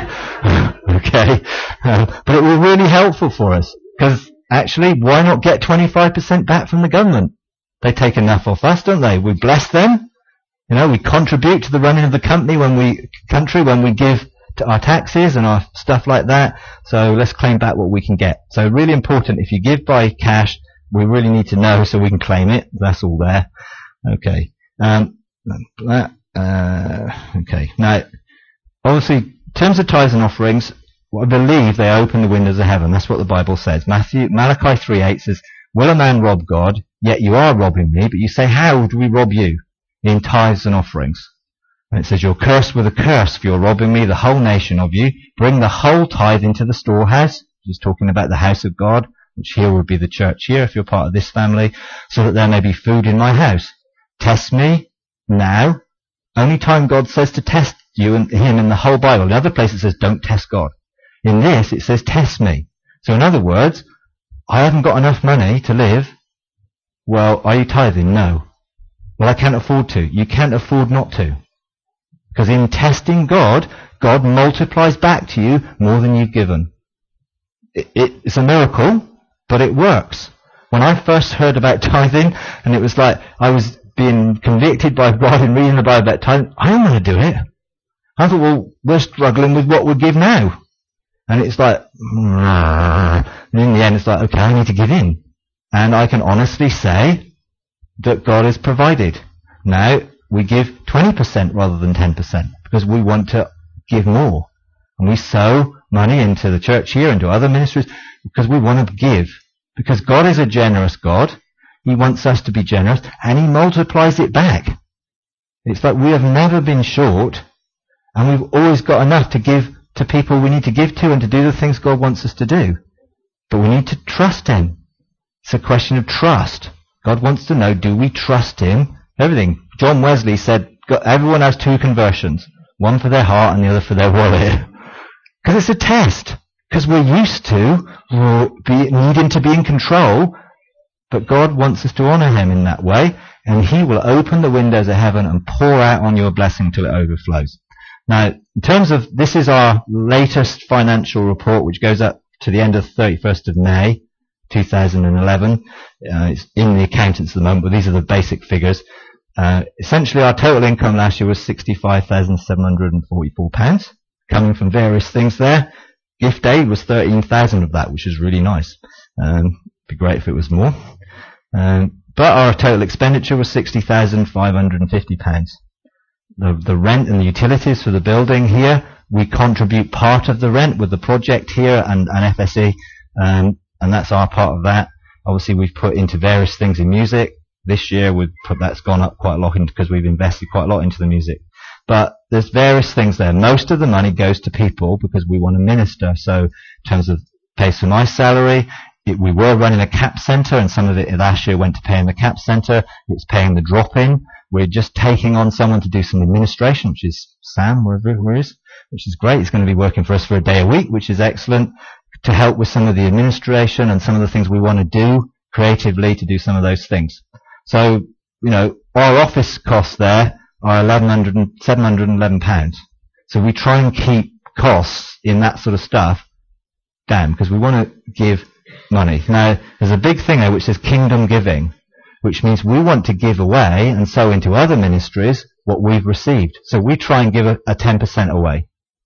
Speaker 1: Okay, um, but it will be really helpful for us, because actually, why not get twenty-five percent back from the government? They take enough off us, don't they? We bless them. You know, we contribute to the running of the company when we country when we give to our taxes and our stuff like that. So let's claim back what we can get. So really important. If you give by cash, we really need to know so we can claim it. That's all there. Okay. Um, that, uh, okay. Now, obviously, in terms of tithes and offerings, I believe they open the windows of heaven. That's what the Bible says. Matthew, Malachi three eight says, "Will a man rob God? Yet you are robbing me." But you say, how do we rob you? In tithes and offerings. And it says, "You're cursed with a curse, for you're robbing me, the whole nation of you. Bring the whole tithe into the storehouse." He's talking about the house of God, which here would be the church here, if you're part of this family, "so that there may be food in my house. Test me now." Only time God says to test you and him in the whole Bible. In other places it says, don't test God. In this, it says, test me. So in other words, I haven't got enough money to live. Well, are you tithing? No. Well, I can't afford to. You can't afford not to. Because in testing God, God multiplies back to you more than you've given. It, it, it's a miracle, but it works. When I first heard about tithing, and it was like I was being convicted by God and reading the Bible about tithing, I don't want to do it. I thought, well, we're struggling with what we give now. And it's like, and in the end it's like, okay, I need to give in. And I can honestly say that God has provided. Now, we give twenty percent rather than ten percent because we want to give more. And we sow money into the church here and to other ministries because we want to give. Because God is a generous God. He wants us to be generous and He multiplies it back. It's like we have never been short and we've always got enough to give to people we need to give to and to do the things God wants us to do. But we need to trust Him. It's a question of trust. God wants to know, do we trust Him? Everything. John Wesley said, everyone has two conversions. One for their heart and the other for their wallet. Because it's a test. Because we're used to be, needing to be in control. But God wants us to honour Him in that way. And He will open the windows of heaven and pour out on you a blessing till it overflows. Now, in terms of, this is our latest financial report, which goes up to the end of thirty-first of May, two thousand eleven. Uh, it's in the accountants at the moment, but these are the basic figures. Uh, essentially, our total income last year was sixty-five thousand seven hundred forty-four pounds, coming from various things there. Gift aid was thirteen thousand of that, which is really nice. Um, it'd be great if it was more. Um, but our total expenditure was sixty thousand five hundred fifty pounds. The, the rent and the utilities for the building here, we contribute part of the rent with the project here and, and F S E, um, and that's our part of that. Obviously, we've put into various things in music. This year, we've put, that's gone up quite a lot because we've invested quite a lot into the music. But there's various things there. Most of the money goes to people because we want to minister. So in terms of pays for my salary, it, we were running a CAP centre, and some of it last year went to paying the CAP centre. It's paying the drop-in. We're just taking on someone to do some administration, which is Sam, wherever he is, which is great. He's going to be working for us for a day a week, which is excellent, to help with some of the administration and some of the things we want to do creatively to do some of those things. So, you know, our office costs there are eleven hundred and seven hundred eleven pounds. So we try and keep costs in that sort of stuff down because we want to give money. Now, there's a big thing there which says kingdom giving, which means we want to give away and sow into other ministries what we've received. So we try and give a, a ten percent away.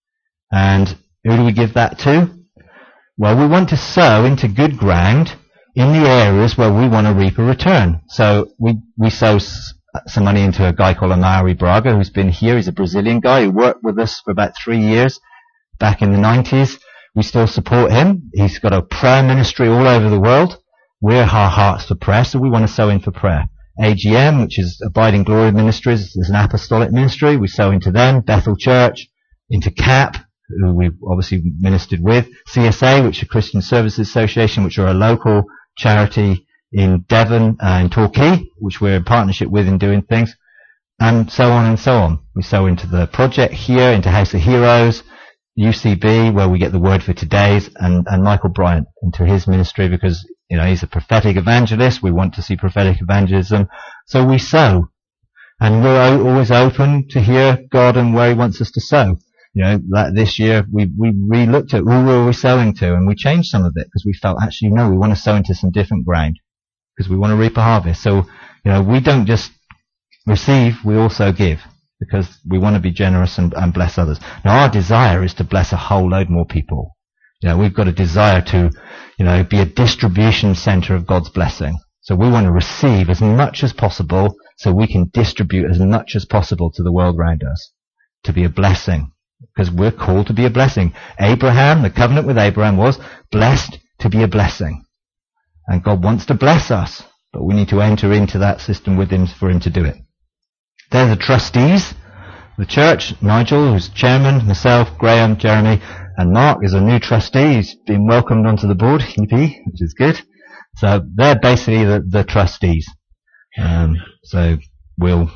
Speaker 1: And who do we give that to? Well, we want to sow into good ground in the areas where we want to reap a return. So we, we sow s- some money into a guy called Amari Braga, who's been here. He's a Brazilian guy who worked with us for about three years back in the nineties. We still support him. He's got a prayer ministry all over the world. We're our hearts for prayer, so we want to sow in for prayer. A G M, which is Abiding Glory Ministries, is an apostolic ministry. We sow into them. Bethel Church, into CAP, who we've obviously ministered with. C S A, which is a Christian Services Association, which are a local charity in Devon, uh, in Torquay, which we're in partnership with in doing things, and so on and so on. We sow into the project here, into House of Heroes, U C B, where we get the word for today's, and, and Michael Bryant into his ministry because, you know, he's a prophetic evangelist. We want to see prophetic evangelism. So we sow. And we're always open to hear God and where he wants us to sow. You know, that this year we, we re-looked at who were we sowing to, and we changed some of it because we felt actually, no, we want to sow into some different ground because we want to reap a harvest. So, you know, we don't just receive, we also give because we want to be generous and, and bless others. Now, our desire is to bless a whole load more people. You know, we've got a desire to, you know, be a distribution center of God's blessing. So we want to receive as much as possible so we can distribute as much as possible to the world around us, to be a blessing. Because we're called to be a blessing. Abraham, the covenant with Abraham was blessed to be a blessing. And God wants to bless us, but we need to enter into that system with him for him to do it. They're the trustees, the church, Nigel, who's chairman, myself, Graham, Jeremy, and Mark is a new trustee. He's been welcomed onto the board, E P, which is good. So they're basically the, the trustees. Um, so we'll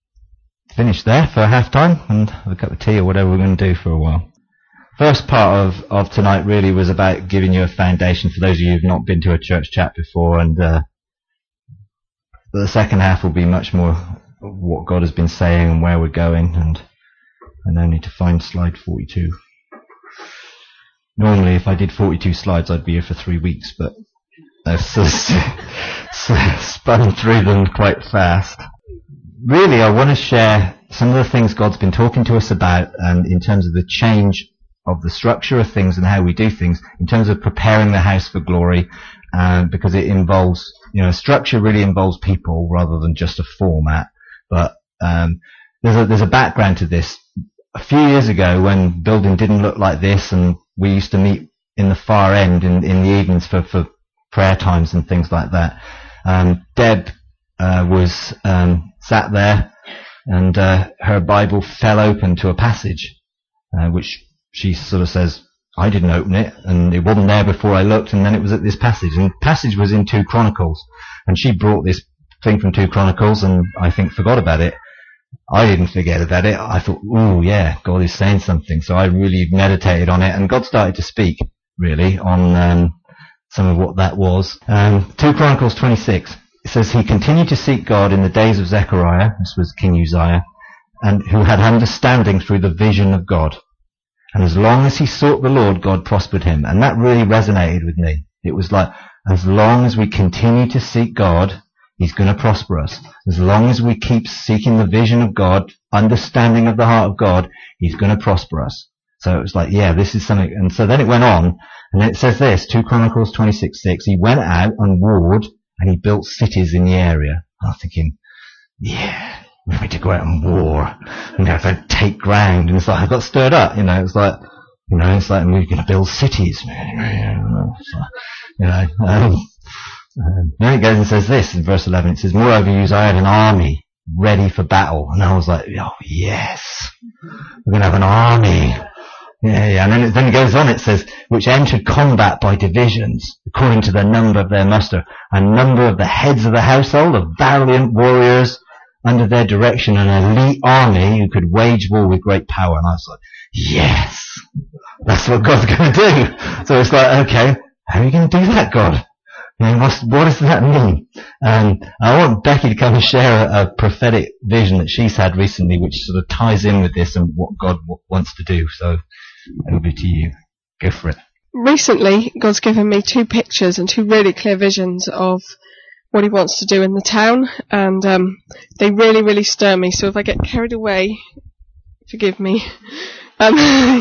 Speaker 1: finish there for half time and have a cup of tea or whatever we're going to do for a while. First part of, of tonight really was about giving you a foundation for those of you who've not been to a church chat before, and uh, the second half will be much more what God has been saying and where we're going, and I now need to find slide forty-two. Normally if I did forty-two slides I'd be here for three weeks, but I've spun through them quite fast. Really, I want to share some of the things God's been talking to us about, and in terms of the change of the structure of things and how we do things, in terms of preparing the house for glory, uh, because it involves, you know, structure really involves people rather than just a format. But um, there's a there's a background to this. A few years ago, when building didn't look like this, and we used to meet in the far end in, in the evenings for, for prayer times and things like that, um, Deb uh, was um, sat there, and uh, her Bible fell open to a passage, uh, which she sort of says, I didn't open it, and it wasn't there before I looked, and then it was at this passage, and the passage was in two Chronicles, and she brought this thing from two Chronicles, and I think forgot about it. I didn't forget about it. I thought, ooh, yeah, God is saying something. So I really meditated on it, and God started to speak, really, on um, some of what that was. Um, two Chronicles twenty-six. It says, he continued to seek God in the days of Zechariah, this was King Uzziah, and who had understanding through the vision of God. And as long as he sought the Lord, God prospered him. And that really resonated with me. It was like, as long as we continue to seek God, he's going to prosper us. As long as we keep seeking the vision of God, understanding of the heart of God, he's going to prosper us. So it was like, yeah, this is something. And so then it went on, and it says this, two Chronicles twenty-six six, he went out and warred and he built cities in the area. I was thinking, yeah, we're going to go out and war, and have to take ground. And it's like, I got stirred up, you know, it's like, you know, it's like, we're going to build cities. It's like, you know, um, um, then it goes and says this in verse eleven, it says, moreover, I had an army ready for battle. And I was like, oh yes, we're going to have an army. Yeah, yeah. And then it, then it goes on, it says, which entered combat by divisions, according to the number of their muster, and number of the heads of the household, of valiant warriors, under their direction, an elite army who could wage war with great power. And I was like, yes, that's what God's going to do. So it's like, okay, how are you going to do that, God? I mean, what's, what does that mean? Um, I want Becky to come and share a, a prophetic vision that she's had recently, which sort of ties in with this and what God w- wants to do. So over to you. Go for it.
Speaker 2: Recently, God's given me two pictures and two really clear visions of what he wants to do in the town, and um, they really, really stir me. So if I get carried away, forgive me. Um,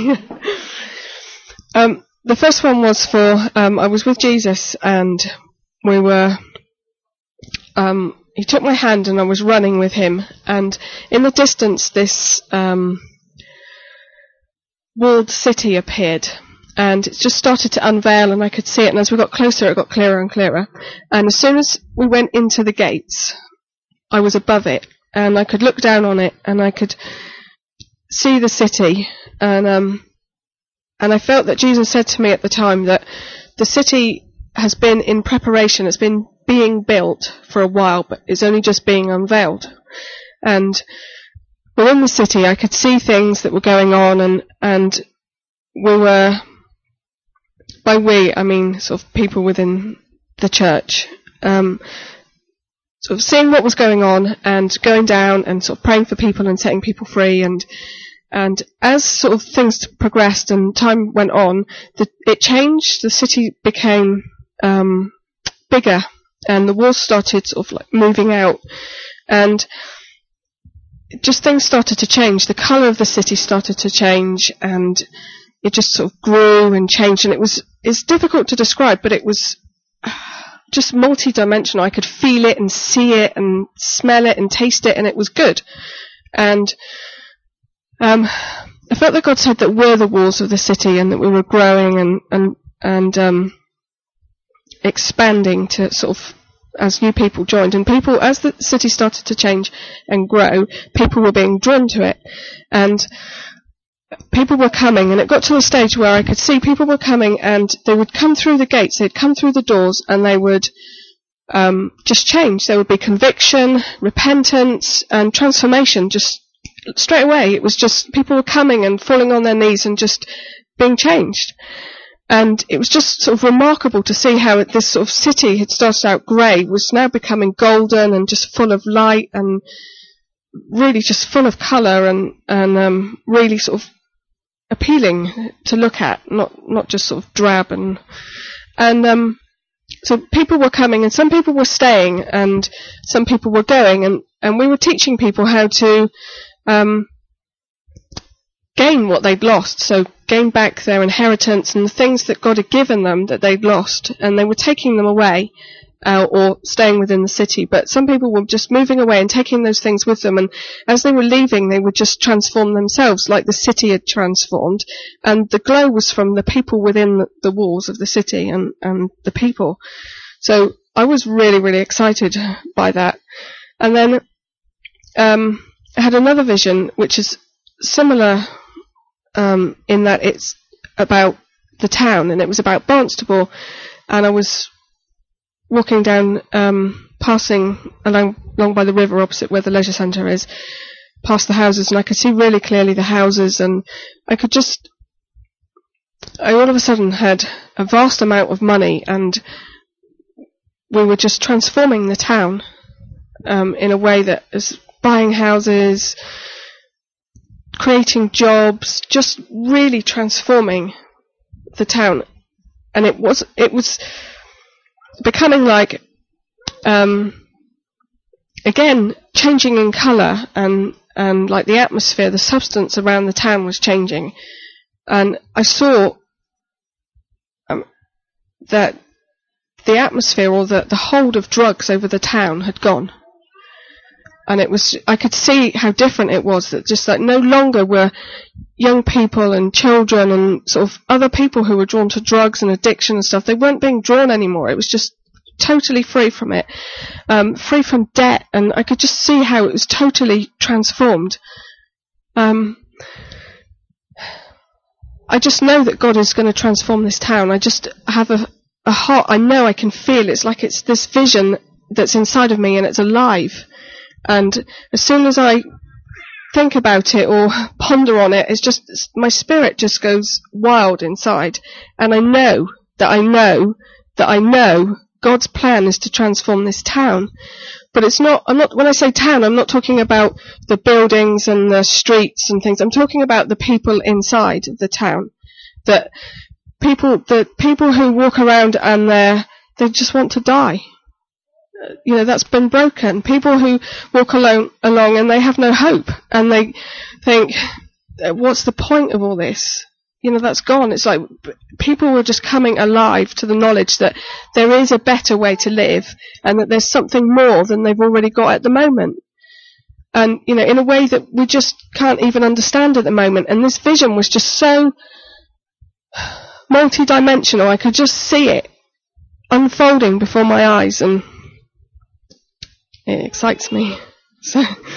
Speaker 2: um, the first one was for, um, I was with Jesus, and we were, um, he took my hand and I was running with him, and in the distance this um, walled city appeared, and it just started to unveil, and I could see it, and as we got closer it got clearer and clearer, and as soon as we went into the gates I was above it, and I could look down on it, and I could see the city, and um, and I felt that Jesus said to me at the time that the city has been in preparation, it's been being built for a while, but it's only just being unveiled. And within the city I could see things that were going on, and, and we were, by we, I mean sort of people within the church, um, sort of seeing what was going on and going down and sort of praying for people and setting people free, and And as sort of things progressed and time went on, the, it changed. The city became um, bigger, and the walls started sort of like moving out, and just things started to change. The colour of the city started to change, and it just sort of grew and changed. And it was it's difficult to describe, but it was just multi-dimensional. I could feel it and see it and smell it and taste it, and it was good. And Um, I felt that God said that we're the walls of the city, and that we were growing and and and um, expanding to sort of as new people joined, and people as the city started to change and grow, people were being drawn to it, and people were coming, and it got to the stage where I could see people were coming, and they would come through the gates, they'd come through the doors, and they would um, just change. There would be conviction, repentance, and transformation just straight away. It was just people were coming and falling on their knees and just being changed, and it was just sort of remarkable to see how it, this sort of city had started out grey was now becoming golden and just full of light and really just full of colour and and um, really sort of appealing to look at, not not just sort of drab, and and um, so people were coming, and some people were staying, and some people were going, and and we were teaching people how to Um, gain what they'd lost, so gain back their inheritance and the things that God had given them that they'd lost, and they were taking them away uh, or staying within the city. But some people were just moving away and taking those things with them, and as they were leaving they would just transform themselves like the city had transformed, and the glow was from the people within the walls of the city and, and the people. So I was really, really excited by that. And then um I had another vision which is similar um, in that it's about the town, and it was about Barnstaple, and I was walking down, um, passing along, along by the river opposite where the leisure centre is, past the houses, and I could see really clearly the houses, and I could just, I all of a sudden had a vast amount of money, and we were just transforming the town um, in a way that is buying houses, creating jobs, just really transforming the town. And it was it was becoming like, um, again, changing in colour, and, and like the atmosphere, the substance around the town was changing. And I saw um, that the atmosphere or the, the hold of drugs over the town had gone. And it was, I could see how different it was, that just like no longer were young people and children and sort of other people who were drawn to drugs and addiction and stuff, they weren't being drawn anymore. It was just totally free from it, um, free from debt, and I could just see how it was totally transformed. Um, I just know that God is going to transform this town. I just have a, a heart, I know I can feel it's like it's this vision that's inside of me and it's alive. And as soon as I think about it or ponder on it, it's just, my spirit just goes wild inside. And I know that I know that I know God's plan is to transform this town. But it's not, I'm not, when I say town, I'm not talking about the buildings and the streets and things. I'm talking about the people inside the town. That people, the people who walk around and they're, they just want to die. You know, that's been broken. People who walk alone, along and they have no hope, and they think, what's the point of all this? You know, that's gone. It's like people were just coming alive to the knowledge that there is a better way to live and that there's something more than they've already got at the moment. And, you know, in a way that we just can't even understand at the moment. And this vision was just so multi-dimensional. I could just see it unfolding before my eyes, and it excites me. So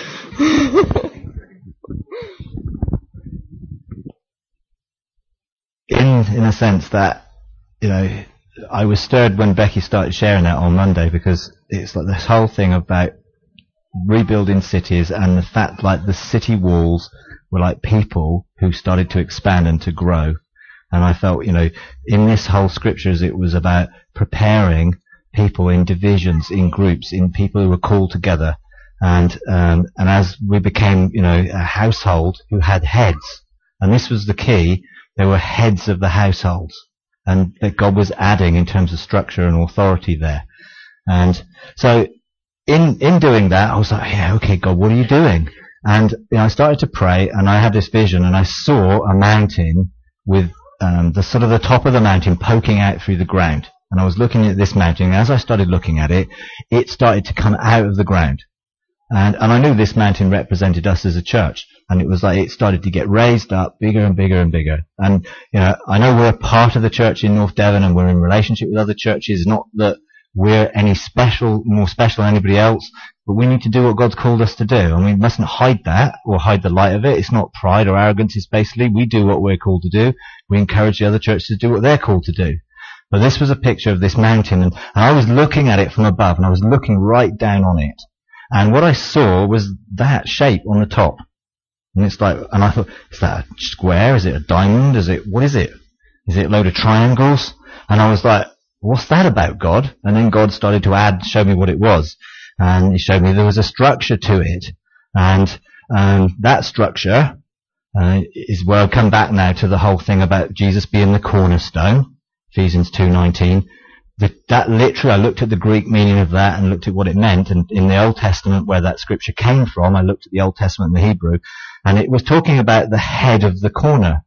Speaker 1: in in a sense that, you know, I was stirred when Becky started sharing that on Monday, because it's like this whole thing about rebuilding cities and the fact like the city walls were like people who started to expand and to grow. And I felt, you know, in this whole scriptures, it was about preparing people in divisions, in groups, in people who were called together. And, um, and as we became, you know, a household who had heads, and this was the key, there were heads of the households, and that God was adding in terms of structure and authority there. And so in, in doing that, I was like, yeah, okay, God, what are you doing? And, you know, I started to pray, and I had this vision, and I saw a mountain with, um, the sort of the top of the mountain poking out through the ground. And I was looking at this mountain, and as I started looking at it, it started to come out of the ground. And, and I knew this mountain represented us as a church. And it was like it started to get raised up bigger and bigger and bigger. And, you know, I know we're a part of the church in North Devon, and we're in relationship with other churches. Not that we're any special, more special than anybody else, but we need to do what God's called us to do. And we mustn't hide that or hide the light of it. It's not pride or arrogance. It's basically we do what we're called to do. We encourage the other churches to do what they're called to do. But this was a picture of this mountain, and, and I was looking at it from above, and I was looking right down on it. And what I saw was that shape on the top. And it's like, and I thought, is that a square? Is it a diamond? Is it, what is it? Is it a load of triangles? And I was like, what's that about, God? And then God started to add, show me what it was. And he showed me there was a structure to it. And, um, that structure, uh, is where I come back now to the whole thing about Jesus being the cornerstone. Ephesians two nineteen. The, that literally, I looked at the Greek meaning of that and looked at what it meant. And in the Old Testament, where that scripture came from, I looked at the Old Testament and the Hebrew, and it was talking about the head of the corner,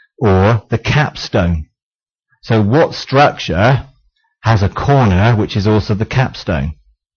Speaker 1: or the capstone. So what structure has a corner which is also the capstone?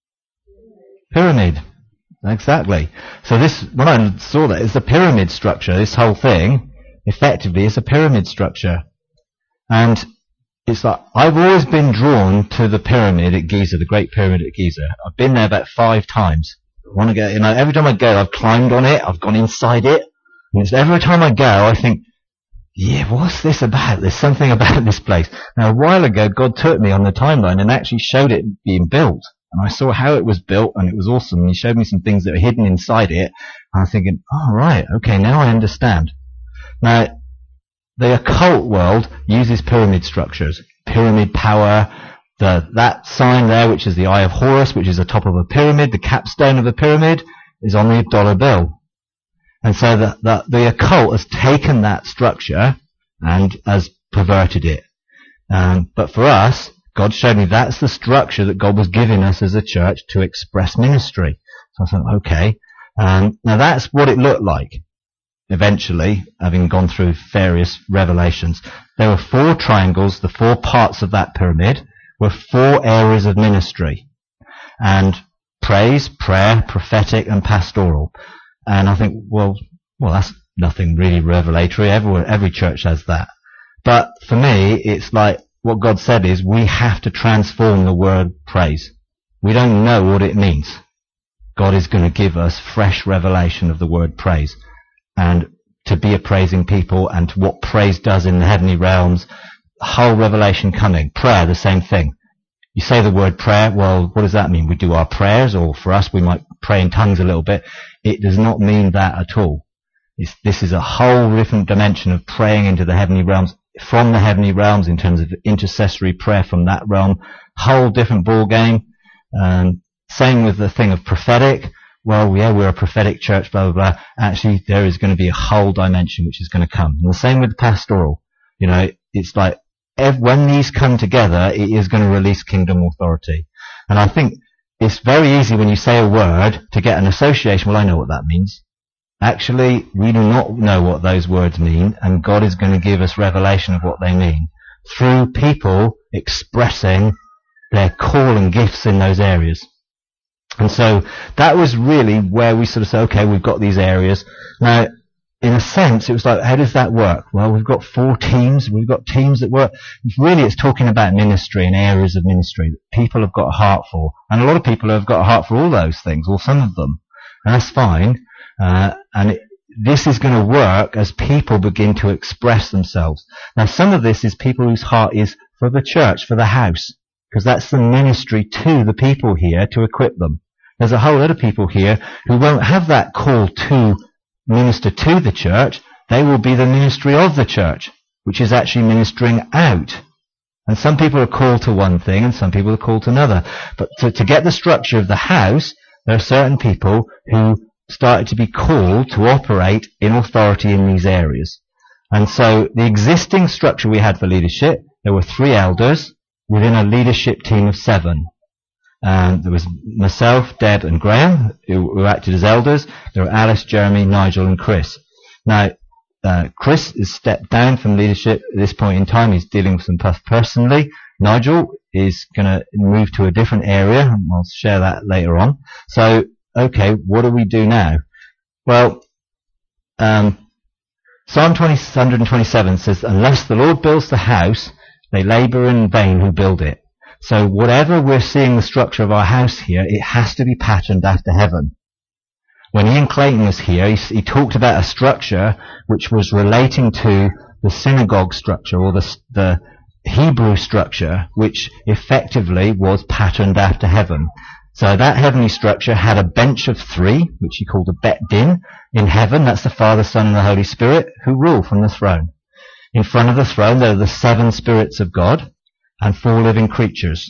Speaker 1: Pyramid. Exactly. So this, when I saw that, it's a pyramid structure. This whole thing, effectively, is a pyramid structure. And it's like, I've always been drawn to the pyramid at Giza, the Great Pyramid at Giza. I've been there about five times. I want to go, you know, every time I go, I've climbed on it, I've gone inside it. And it's every time I go, I think, yeah, what's this about? There's something about this place. Now, a while ago, God took me on the timeline and actually showed it being built. And I saw how it was built, and it was awesome. And he showed me some things that were hidden inside it. And I'm thinking, oh, right, okay, now I understand. Now, the occult world uses pyramid structures, pyramid power, the, that sign there, which is the Eye of Horus, which is the top of a pyramid, the capstone of a pyramid, is on the dollar bill. And so the, the, the occult has taken that structure and has perverted it. Um, but for us, God showed me that's the structure that God was giving us as a church to express ministry. So I thought, okay. Um, now that's what it looked like. Eventually, having gone through various revelations, there were four triangles, the four parts of that pyramid, were four areas of ministry. And praise, prayer, prophetic, and pastoral. And I think, well, well, that's nothing really revelatory. Everyone, every church has that. But for me, it's like what God said is we have to transform the word praise. We don't know what it means. God is going to give us fresh revelation of the word praise. And to be a praising people and to what praise does in the heavenly realms, whole revelation coming. Prayer, the same thing. You say the word prayer, well, what does that mean? We do our prayers, or for us, we might pray in tongues a little bit. It does not mean that at all. It's, this is a whole different dimension of praying into the heavenly realms, from the heavenly realms in terms of intercessory prayer from that realm. Whole different ball game. Um, same with the thing of prophetic. Well, yeah, we're a prophetic church, blah, blah, blah. Actually, there is going to be a whole dimension which is going to come. And the same with pastoral. You know, it's like, when these come together, it is going to release kingdom authority. And I think it's very easy when you say a word to get an association. Well, I know what that means. Actually, we do not know what those words mean, and God is going to give us revelation of what they mean through people expressing their call and gifts in those areas. And so that was really where we sort of say, okay, we've got these areas. Now, in a sense, it was like, how does that work? Well, we've got four teams. We've got teams that work. Really, it's talking about ministry and areas of ministry that people have got a heart for. And a lot of people have got a heart for all those things, or some of them. And that's fine. Uh, and it, this is going to work as people begin to express themselves. Now, some of this is people whose heart is for the church, for the house, because that's the ministry to the people here to equip them. There's a whole lot of people here who won't have that call to minister to the church. They will be the ministry of the church, which is actually ministering out. And some people are called to one thing and some people are called to another. But to, to get the structure of the house, there are certain people who started to be called to operate in authority in these areas. And so the existing structure we had for leadership, there were three elders within a leadership team of seven. Um, there was myself, Deb, and Graham, who, who acted as elders. There were Alice, Jeremy, Nigel, and Chris. Now, uh, Chris has stepped down from leadership at this point in time. He's dealing with some stuff personally. Nigel is going to move to a different area, and I'll share that later on. So, okay, what do we do now? Well, um, Psalm one hundred twenty-seven says, unless the Lord builds the house, they labour in vain who build it. So whatever we're seeing the structure of our house here, it has to be patterned after heaven. When Ian Clayton was here, he, he talked about a structure which was relating to the synagogue structure, or the, the Hebrew structure, which effectively was patterned after heaven. So that heavenly structure had a bench of three, which he called a Bet Din, in heaven. That's the Father, Son, and the Holy Spirit, who rule from the throne. In front of the throne, there are the seven spirits of God and four living creatures.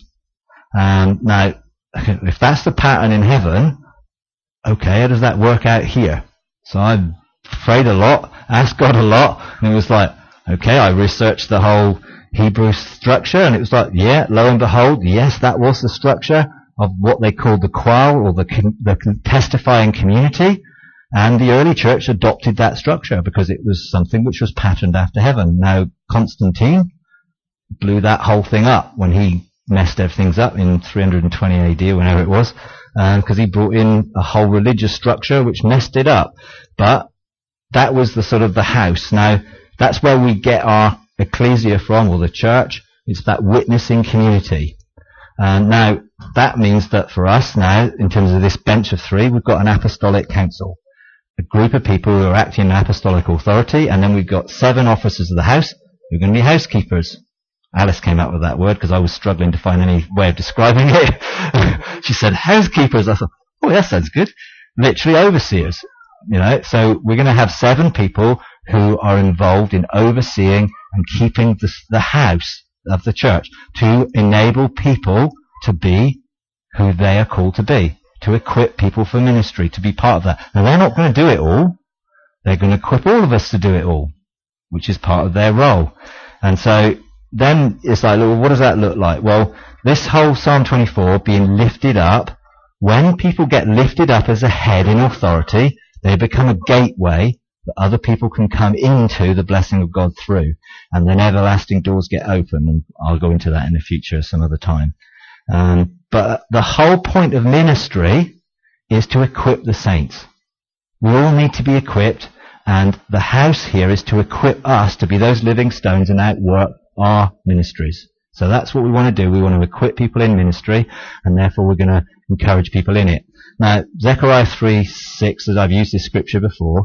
Speaker 1: Um, now, if that's the pattern in heaven, okay, how does that work out here? So I prayed a lot, asked God a lot, and it was like, okay, I researched the whole Hebrew structure, and it was like, yeah, lo and behold, yes, that was the structure of what they called the qual, or the, the testifying community, and the early church adopted that structure because it was something which was patterned after heaven. Now, Constantine blew that whole thing up when he messed everything up in three hundred twenty A D or whenever it was, because uh, he brought in a whole religious structure which messed it up. But that was the sort of the house. Now, that's where we get our ecclesia from, or the church. It's that witnessing community. And now, that means that for us now, in terms of this bench of three, we've got an apostolic council. A group of people who are acting in apostolic authority, and then we've got seven officers of the house who are going to be housekeepers. Alice came up with that word because I was struggling to find any way of describing it. She said housekeepers. I thought, oh, that sounds good. Literally overseers, you know. So we're going to have seven people who are involved in overseeing and keeping the, the house of the church to enable people to be who they are called to be, to equip people for ministry, to be part of that. Now, they're not going to do it all. They're going to equip all of us to do it all, which is part of their role. And so then it's like, well, what does that look like? Well, this whole Psalm twenty-four being lifted up, when people get lifted up as a head in authority, they become a gateway that other people can come into the blessing of God through, and then everlasting doors get open, and I'll go into that in the future some other time. Um, but the whole point of ministry is to equip the saints. We all need to be equipped, and the house here is to equip us to be those living stones and outwork our ministries. So that's what we want to do. We want to equip people in ministry, and therefore we're going to encourage people in it. Now, Zechariah three six, as I've used this scripture before,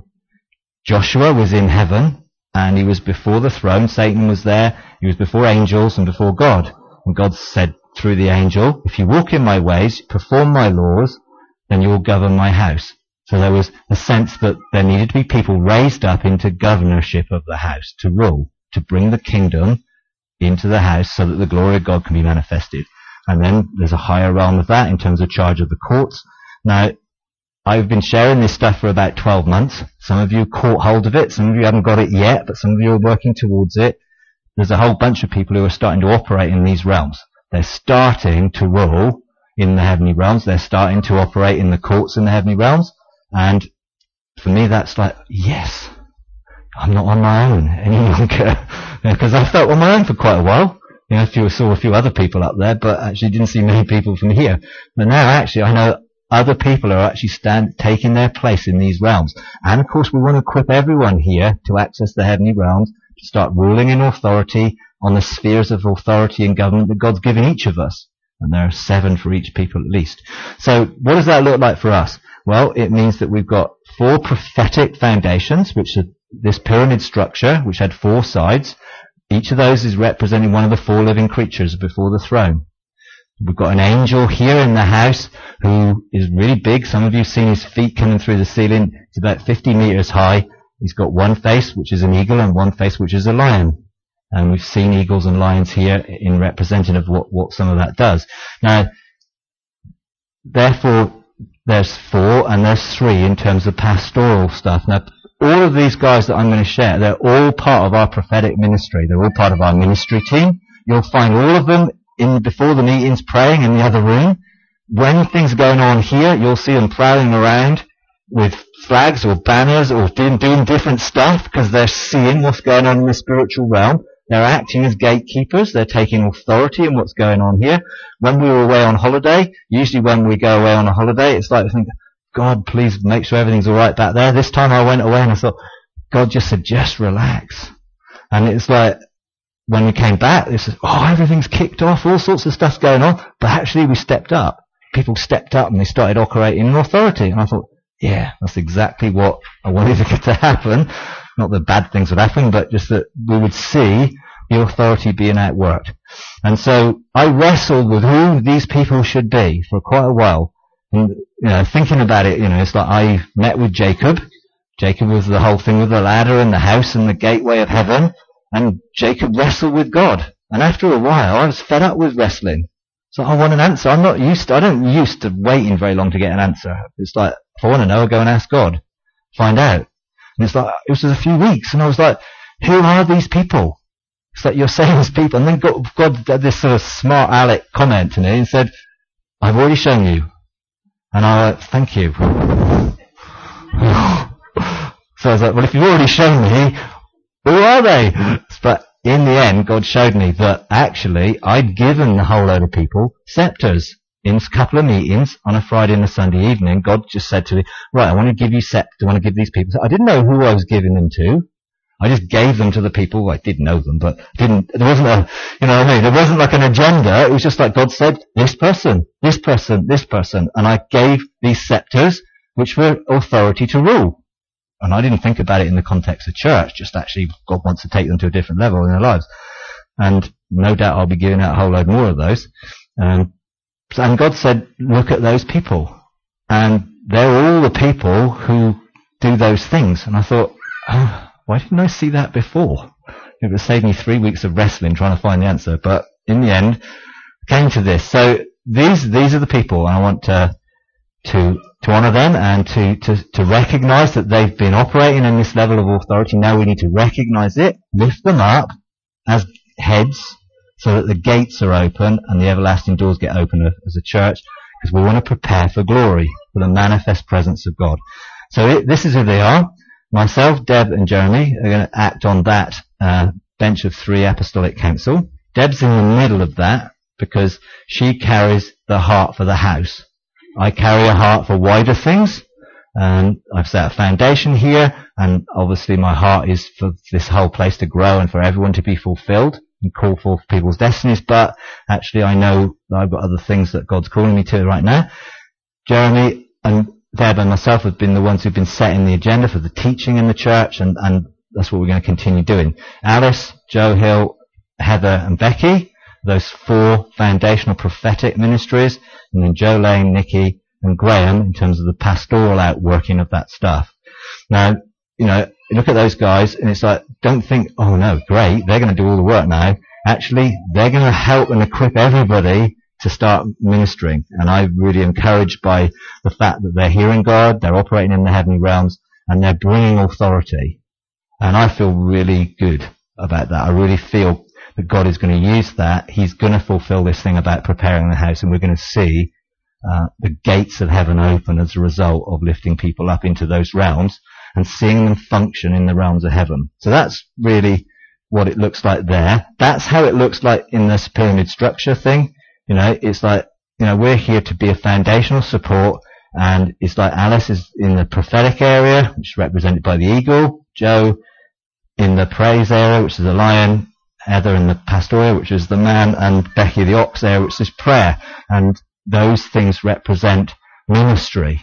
Speaker 1: Joshua was in heaven, and he was before the throne. Satan was there. He was before angels and before God. And God said through the angel, if you walk in my ways, perform my laws, then you will govern my house. So there was a sense that there needed to be people raised up into governorship of the house, to rule, to bring the kingdom into the house so that the glory of God can be manifested. And then there's a higher realm of that in terms of charge of the courts. Now, I've been sharing this stuff for about twelve months. Some of you caught hold of it. Some of you haven't got it yet, but some of you are working towards it. There's a whole bunch of people who are starting to operate in these realms. They're starting to rule in the heavenly realms. They're starting to operate in the courts in the heavenly realms. And for me, that's like, yes, I'm not on my own any longer. Because I felt on my own for quite a while. You know, a few, saw a few other people up there, but actually didn't see many people from here. But now actually I know other people are actually stand, taking their place in these realms. And of course we want to equip everyone here to access the heavenly realms, to start ruling in authority on the spheres of authority and government that God's given each of us. And there are seven for each people at least. So what does that look like for us? Well, it means that we've got four prophetic foundations, which are this pyramid structure, which had four sides. Each of those is representing one of the four living creatures before the throne. We've got an angel here in the house who is really big. Some of you have seen his feet coming through the ceiling. It's about fifty meters high. He's got one face, which is an eagle, and one face, which is a lion. And we've seen eagles and lions here in representative of what, what some of that does. Now, therefore, there's four and there's three in terms of pastoral stuff. Now, all of these guys that I'm going to share, they're all part of our prophetic ministry. They're all part of our ministry team. You'll find all of them in before the meetings praying in the other room. When things are going on here, you'll see them prowling around with flags or banners or doing, doing different stuff because they're seeing what's going on in the spiritual realm. They're acting as gatekeepers. They're taking authority in what's going on here. When we were away on holiday, usually when we go away on a holiday, it's like, God, please make sure everything's all right back there. This time I went away and I thought, God just said, just relax. And it's like, when we came back, this is, oh, everything's kicked off, all sorts of stuff's going on. But actually we stepped up. People stepped up and they started operating in authority. And I thought, yeah, that's exactly what I wanted to happen. Not that bad things would happen, but just that we would see the authority being outworked. And so I wrestled with who these people should be for quite a while. And, you know, thinking about it, you know, it's like I met with Jacob. Jacob was the whole thing with the ladder and the house and the gateway of heaven. And Jacob wrestled with God. And after a while, I was fed up with wrestling. So I want an answer. I'm not used to, I don't used to waiting very long to get an answer. It's like, if I want to know, I'll go and ask God. Find out. And it's like, it was a few weeks, and I was like, who are these people? It's like, you're saying these people. And then God, God did this sort of smart aleck comment to me and said, I've already shown you. And I went, thank you. So I was like, well, if you've already shown me, who are they? But in the end, God showed me that actually I'd given a whole load of people scepters. In a couple of meetings on a Friday and a Sunday evening, God just said to me, right, I want to give you scepters, I want to give these people. I didn't know who I was giving them to. I just gave them to the people. Well, I did know them, but didn't, there wasn't a, you know what I mean? There wasn't like an agenda. It was just like God said, this person, this person, this person. And I gave these scepters, which were authority to rule. And I didn't think about it in the context of church, just actually God wants to take them to a different level in their lives. And no doubt I'll be giving out a whole load more of those. Um, and God said, look at those people. And they're all the people who do those things. And I thought, oh, why didn't I see that before? It would save me three weeks of wrestling trying to find the answer. But in the end, came to this. So these these are the people, and I want to to to honour them and to, to, to recognise that they've been operating in this level of authority. Now we need to recognise it, lift them up as heads so that the gates are open and the everlasting doors get open as a church, because we want to prepare for glory, for the manifest presence of God. So it, this is who they are. myself, Deb and Jeremy are going to act on that uh, bench of three apostolic council. Deb's in the middle of that because she carries the heart for the house. I carry a heart for wider things, and I've set a foundation here, and obviously my heart is for this whole place to grow and for everyone to be fulfilled and call forth people's destinies, but actually I know that I've got other things that God's calling me to right now. Jeremy and Deb and myself have been the ones who've been setting the agenda for the teaching in the church, and, and that's what we're going to continue doing. Alice, Joe Hill, Heather and Becky, those four foundational prophetic ministries, and then Joe Lane, Nikki and Graham in terms of the pastoral outworking of that stuff. Now, you know, you look at those guys and it's like, don't think, oh no, great, they're going to do all the work now. Actually, they're going to help and equip everybody to start ministering. And I'm really encouraged by the fact that they're hearing God, they're operating in the heavenly realms, and they're bringing authority. And I feel really good about that. I really feel that God is going to use that. He's going to fulfill this thing about preparing the house, and we're going to see uh, the gates of heaven open as a result of lifting people up into those realms and seeing them function in the realms of heaven. So that's really what it looks like there. That's how it looks like in this pyramid structure thing. You know, it's like, you know, we're here to be a foundational support, and it's like Alice is in the prophetic area, which is represented by the eagle, Joe in the praise area, which is the lion, Heather in the pastoral, which is the man, and Becky the ox area, which is prayer. And those things represent ministry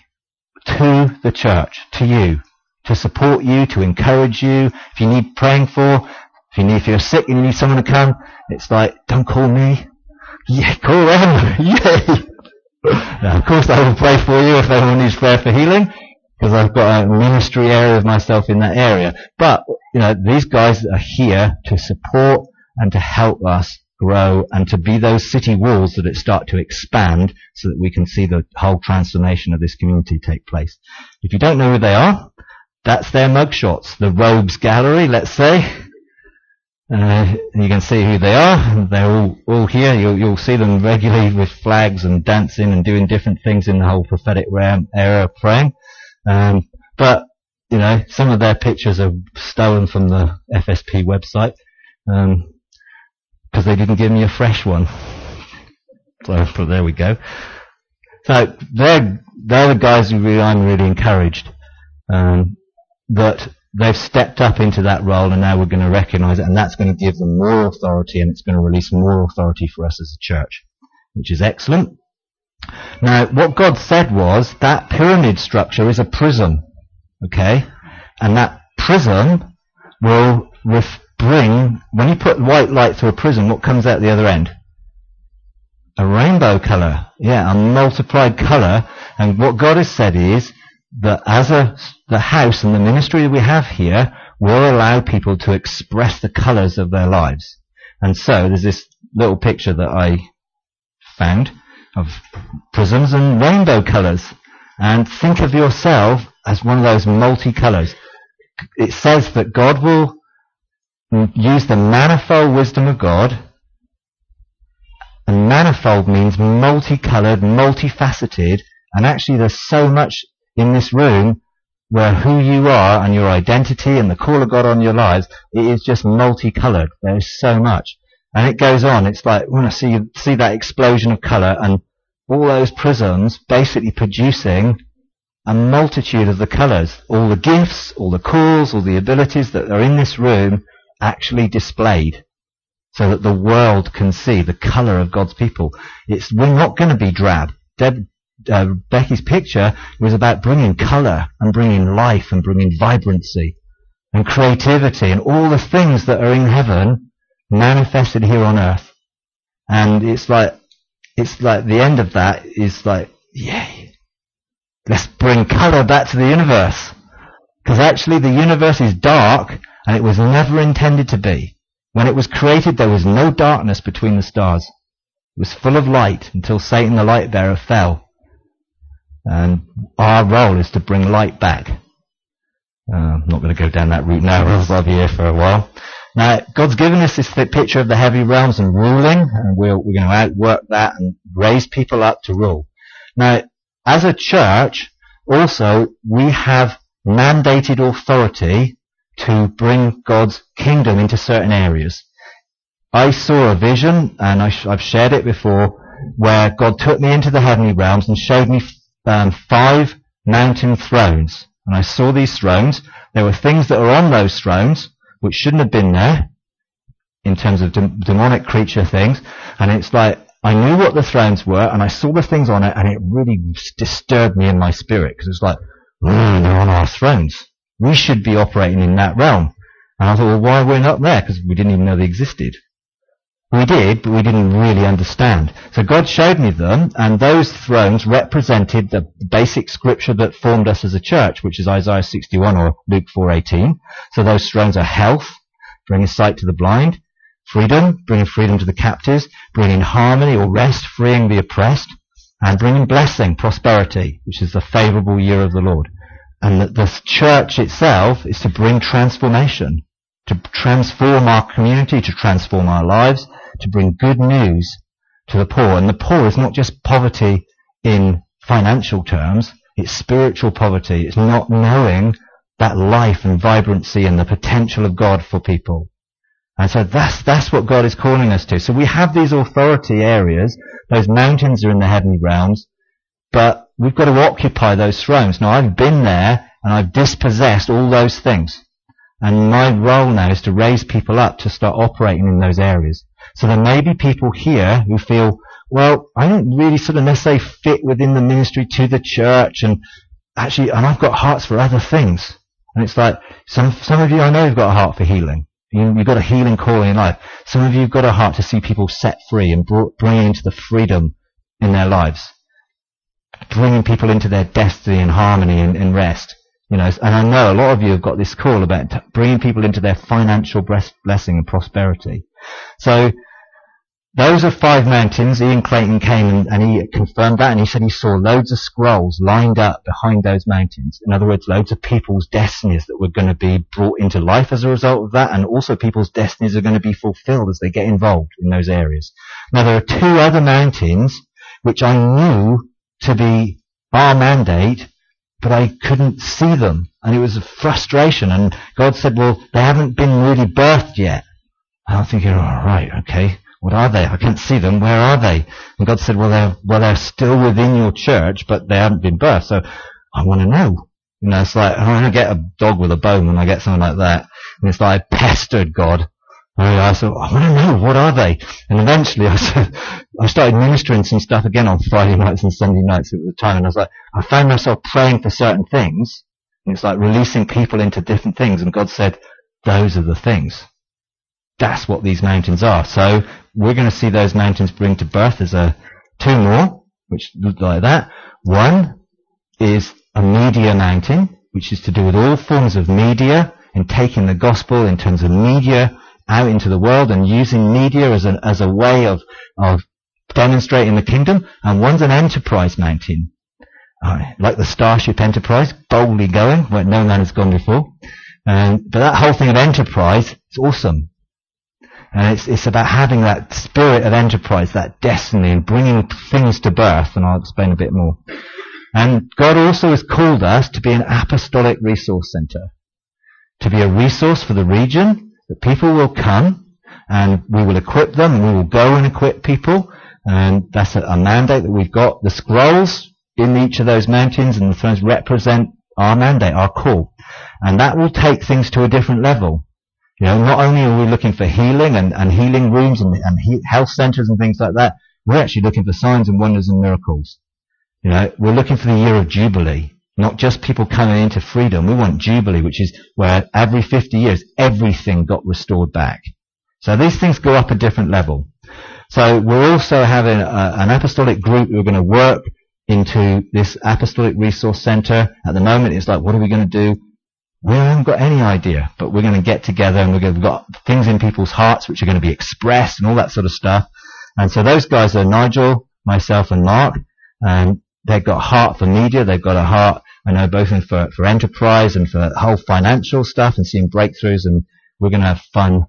Speaker 1: to the church, to you, to support you, to encourage you. If you need praying for, if you need, if you're sick and you need someone to come, it's like, don't call me. Yeah, call them. Yay. Now, of course, I will pray for you if anyone needs prayer for healing, because I've got a ministry area of myself in that area. But, you know, these guys are here to support and to help us grow and to be those city walls that it start to expand so that we can see the whole transformation of this community take place. If you don't know who they are, that's their mugshots. The Robes Gallery, let's say. Uh, you can see who they are. They're all, all here. You'll, you'll see them regularly with flags and dancing and doing different things in the whole prophetic realm area of praying. Um, but, you know, some of their pictures are stolen from the F S P website, um, because they didn't give me a fresh one. So, so there we go. So they're, they're the guys who really, I'm really encouraged, um, that they've stepped up into that role, and now we're going to recognise it, and that's going to give them more authority, and it's going to release more authority for us as a church, which is excellent. Now, what God said was that pyramid structure is a prism, okay? And that prism will ref- bring, when you put white light through a prism, what comes out the other end? A rainbow colour, yeah, a multiplied colour. And what God has said is that as a, the house and the ministry that we have here will allow people to express the colours of their lives. And so there's this little picture that I found of prisms and rainbow colours. And think of yourself as one of those multicolours. It says that God will use the manifold wisdom of God. And manifold means multicoloured, multifaceted, and actually there's so much in this room where who you are and your identity and the call of God on your lives, it is just multicoloured. There's so much. And it goes on. It's like when I see see that explosion of colour and all those prisms basically producing a multitude of the colours. All the gifts, all the calls, all the abilities that are in this room actually displayed so that the world can see the colour of God's people. It's, we're not going to be drab. Deb, uh, Becky's picture was about bringing colour and bringing life and bringing vibrancy and creativity and all the things that are in heaven manifested here on earth. And it's like, it's like the end of that is like, yay, let's bring colour back to the universe. Because actually the universe is dark and it was never intended to be. When it was created, there was no darkness between the stars. It was full of light until Satan the light bearer fell. And our role is to bring light back. Uh, I'm not going to go down that route now, or else I'll be here for a while. Now, God's given us this picture of the heavy realms and ruling, and we're, we're going to outwork that and raise people up to rule. Now, as a church, also, we have mandated authority to bring God's kingdom into certain areas. I saw a vision, and I sh- I've shared it before, where God took me into the heavenly realms and showed me um, five mountain thrones. And I saw these thrones. There were things that were on those thrones which shouldn't have been there in terms of de- demonic creature things. And it's like, I knew what the thrones were, and I saw the things on it, and it really disturbed me in my spirit, because it's like, mm, they're on our thrones. We should be operating in that realm. And I thought, well, why we're not there? Because we didn't even know they existed. We did, but we didn't really understand. So God showed me them, and those thrones represented the basic scripture that formed us as a church, which is Isaiah sixty-one or Luke four eighteen. So those thrones are health, bringing sight to the blind; freedom, bringing freedom to the captives; bringing harmony or rest, freeing the oppressed; and bringing blessing, prosperity, which is the favourable year of the Lord. And the, the church itself is to bring transformation, to transform our community, to transform our lives, to bring good news to the poor. And the poor is not just poverty in financial terms, it's spiritual poverty. It's not knowing that life and vibrancy and the potential of God for people. And so that's, that's what God is calling us to. So we have these authority areas. Those mountains are in the heavenly realms, but we've got to occupy those thrones. Now, I've been there and I've dispossessed all those things. And my role now is to raise people up to start operating in those areas. So there may be people here who feel, well, I don't really sort of necessarily fit within the ministry to the church, and actually, and I've got hearts for other things. And it's like, some, some of you I know have got a heart for healing. You, you've got a healing calling in life. Some of you have got a heart to see people set free and brought, bring into the freedom in their lives. Bringing people into their destiny and harmony and, and rest. You know, and I know a lot of you have got this call about t- bringing people into their financial blessing and prosperity. So, those are five mountains. Ian Clayton came and, and he confirmed that, and he said he saw loads of scrolls lined up behind those mountains. In other words, loads of people's destinies that were going to be brought into life as a result of that, and also people's destinies are going to be fulfilled as they get involved in those areas. Now, there are two other mountains which I knew to be our mandate, but I couldn't see them, and it was a frustration. And God said, well, they haven't been really birthed yet. And I'm thinking, all right, okay, what are they? I can't see them. Where are they? And God said, well, they're well, they're still within your church, but they haven't been birthed. So I want to know. You know, it's like, I want to get a dog with a bone when I get something like that. And it's like, I pestered God. And I said, I want to know, what are they? And eventually I said, I started ministering some stuff again on Friday nights and Sunday nights at the time, and I was like, I found myself praying for certain things, and it's like releasing people into different things, and God said, those are the things. That's what these mountains are. So we're going to see those mountains bring to birth. There's a two more, which look like that. One is a media mountain, which is to do with all forms of media and taking the gospel in terms of media out into the world and using media as a, as a way of, of demonstrating the kingdom. And one's an enterprise mountain, uh, like the Starship Enterprise, boldly going where no man has gone before. And, but that whole thing of enterprise is awesome. And it's, it's about having that spirit of enterprise, that destiny, and bringing things to birth, and I'll explain a bit more. And God also has called us to be an apostolic resource center, to be a resource for the region, that people will come, and we will equip them, and we will go and equip people, and that's a, a mandate that we've got. The scrolls in each of those mountains and the thrones represent our mandate, our call. And that will take things to a different level. You know, not only are we looking for healing and, and healing rooms and, and he, health centers and things like that, we're actually looking for signs and wonders and miracles. You know, we're looking for the year of Jubilee. Not just people coming into freedom. We want Jubilee, which is where every fifty years, everything got restored back. So these things go up a different level. So we're also having a, an apostolic group who are going to work into this apostolic resource center. At the moment, it's like, what are we going to do? We haven't got any idea, but we're going to get together, and we're going to, we've got things in people's hearts which are going to be expressed and all that sort of stuff. And so those guys are Nigel, myself, and Mark, and they've got a heart for media. They've got a heart, I know, both in for, for enterprise and for whole financial stuff and seeing breakthroughs, and we're going to have fun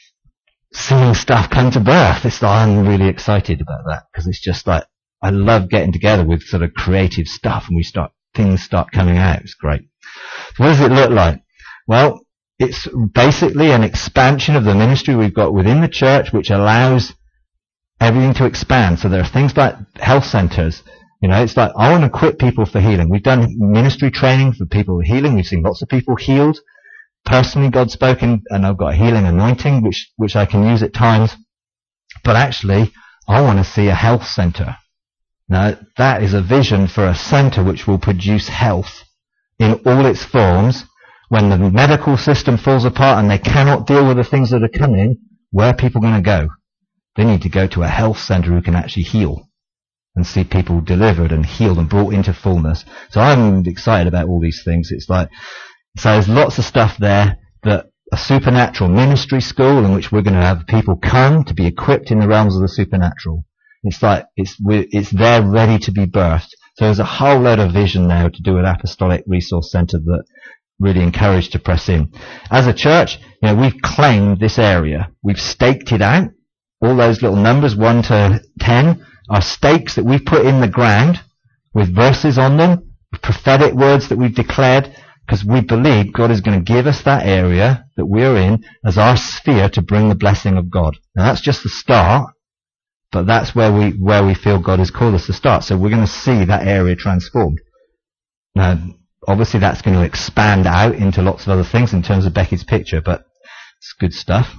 Speaker 1: seeing stuff come to birth. It's like, I'm really excited about that, because it's just like, I love getting together with sort of creative stuff, and we start things start coming out. It's great. So what does it look like? Well, it's basically an expansion of the ministry we've got within the church, which allows everything to expand. So there are things like health centres. You know, it's like, I want to equip people for healing. We've done ministry training for people with healing. We've seen lots of people healed. Personally, God's spoken, and I've got a healing anointing, which, which I can use at times. But actually, I want to see a health centre. Now, that is a vision for a centre which will produce health in all its forms. When the medical system falls apart and they cannot deal with the things that are coming, where are people going to go? They need to go to a health centre who can actually heal and see people delivered and healed and brought into fullness. So I'm excited about all these things. It's like, so there's lots of stuff there that a supernatural ministry school in which we're going to have people come to be equipped in the realms of the supernatural. It's like, it's, it's there ready to be birthed. So there's a whole load of vision now to do an apostolic resource centre that really encouraged to press in. As a church, you know, we've claimed this area. We've staked it out. All those little numbers, one to ten, are stakes that we've put in the ground with verses on them, prophetic words that we've declared, because we believe God is going to give us that area that we're in as our sphere to bring the blessing of God. Now that's just the start, but that's where we, where we feel God has called us to start. So we're going to see that area transformed. Now, obviously that's going to expand out into lots of other things in terms of Becky's picture, but it's good stuff.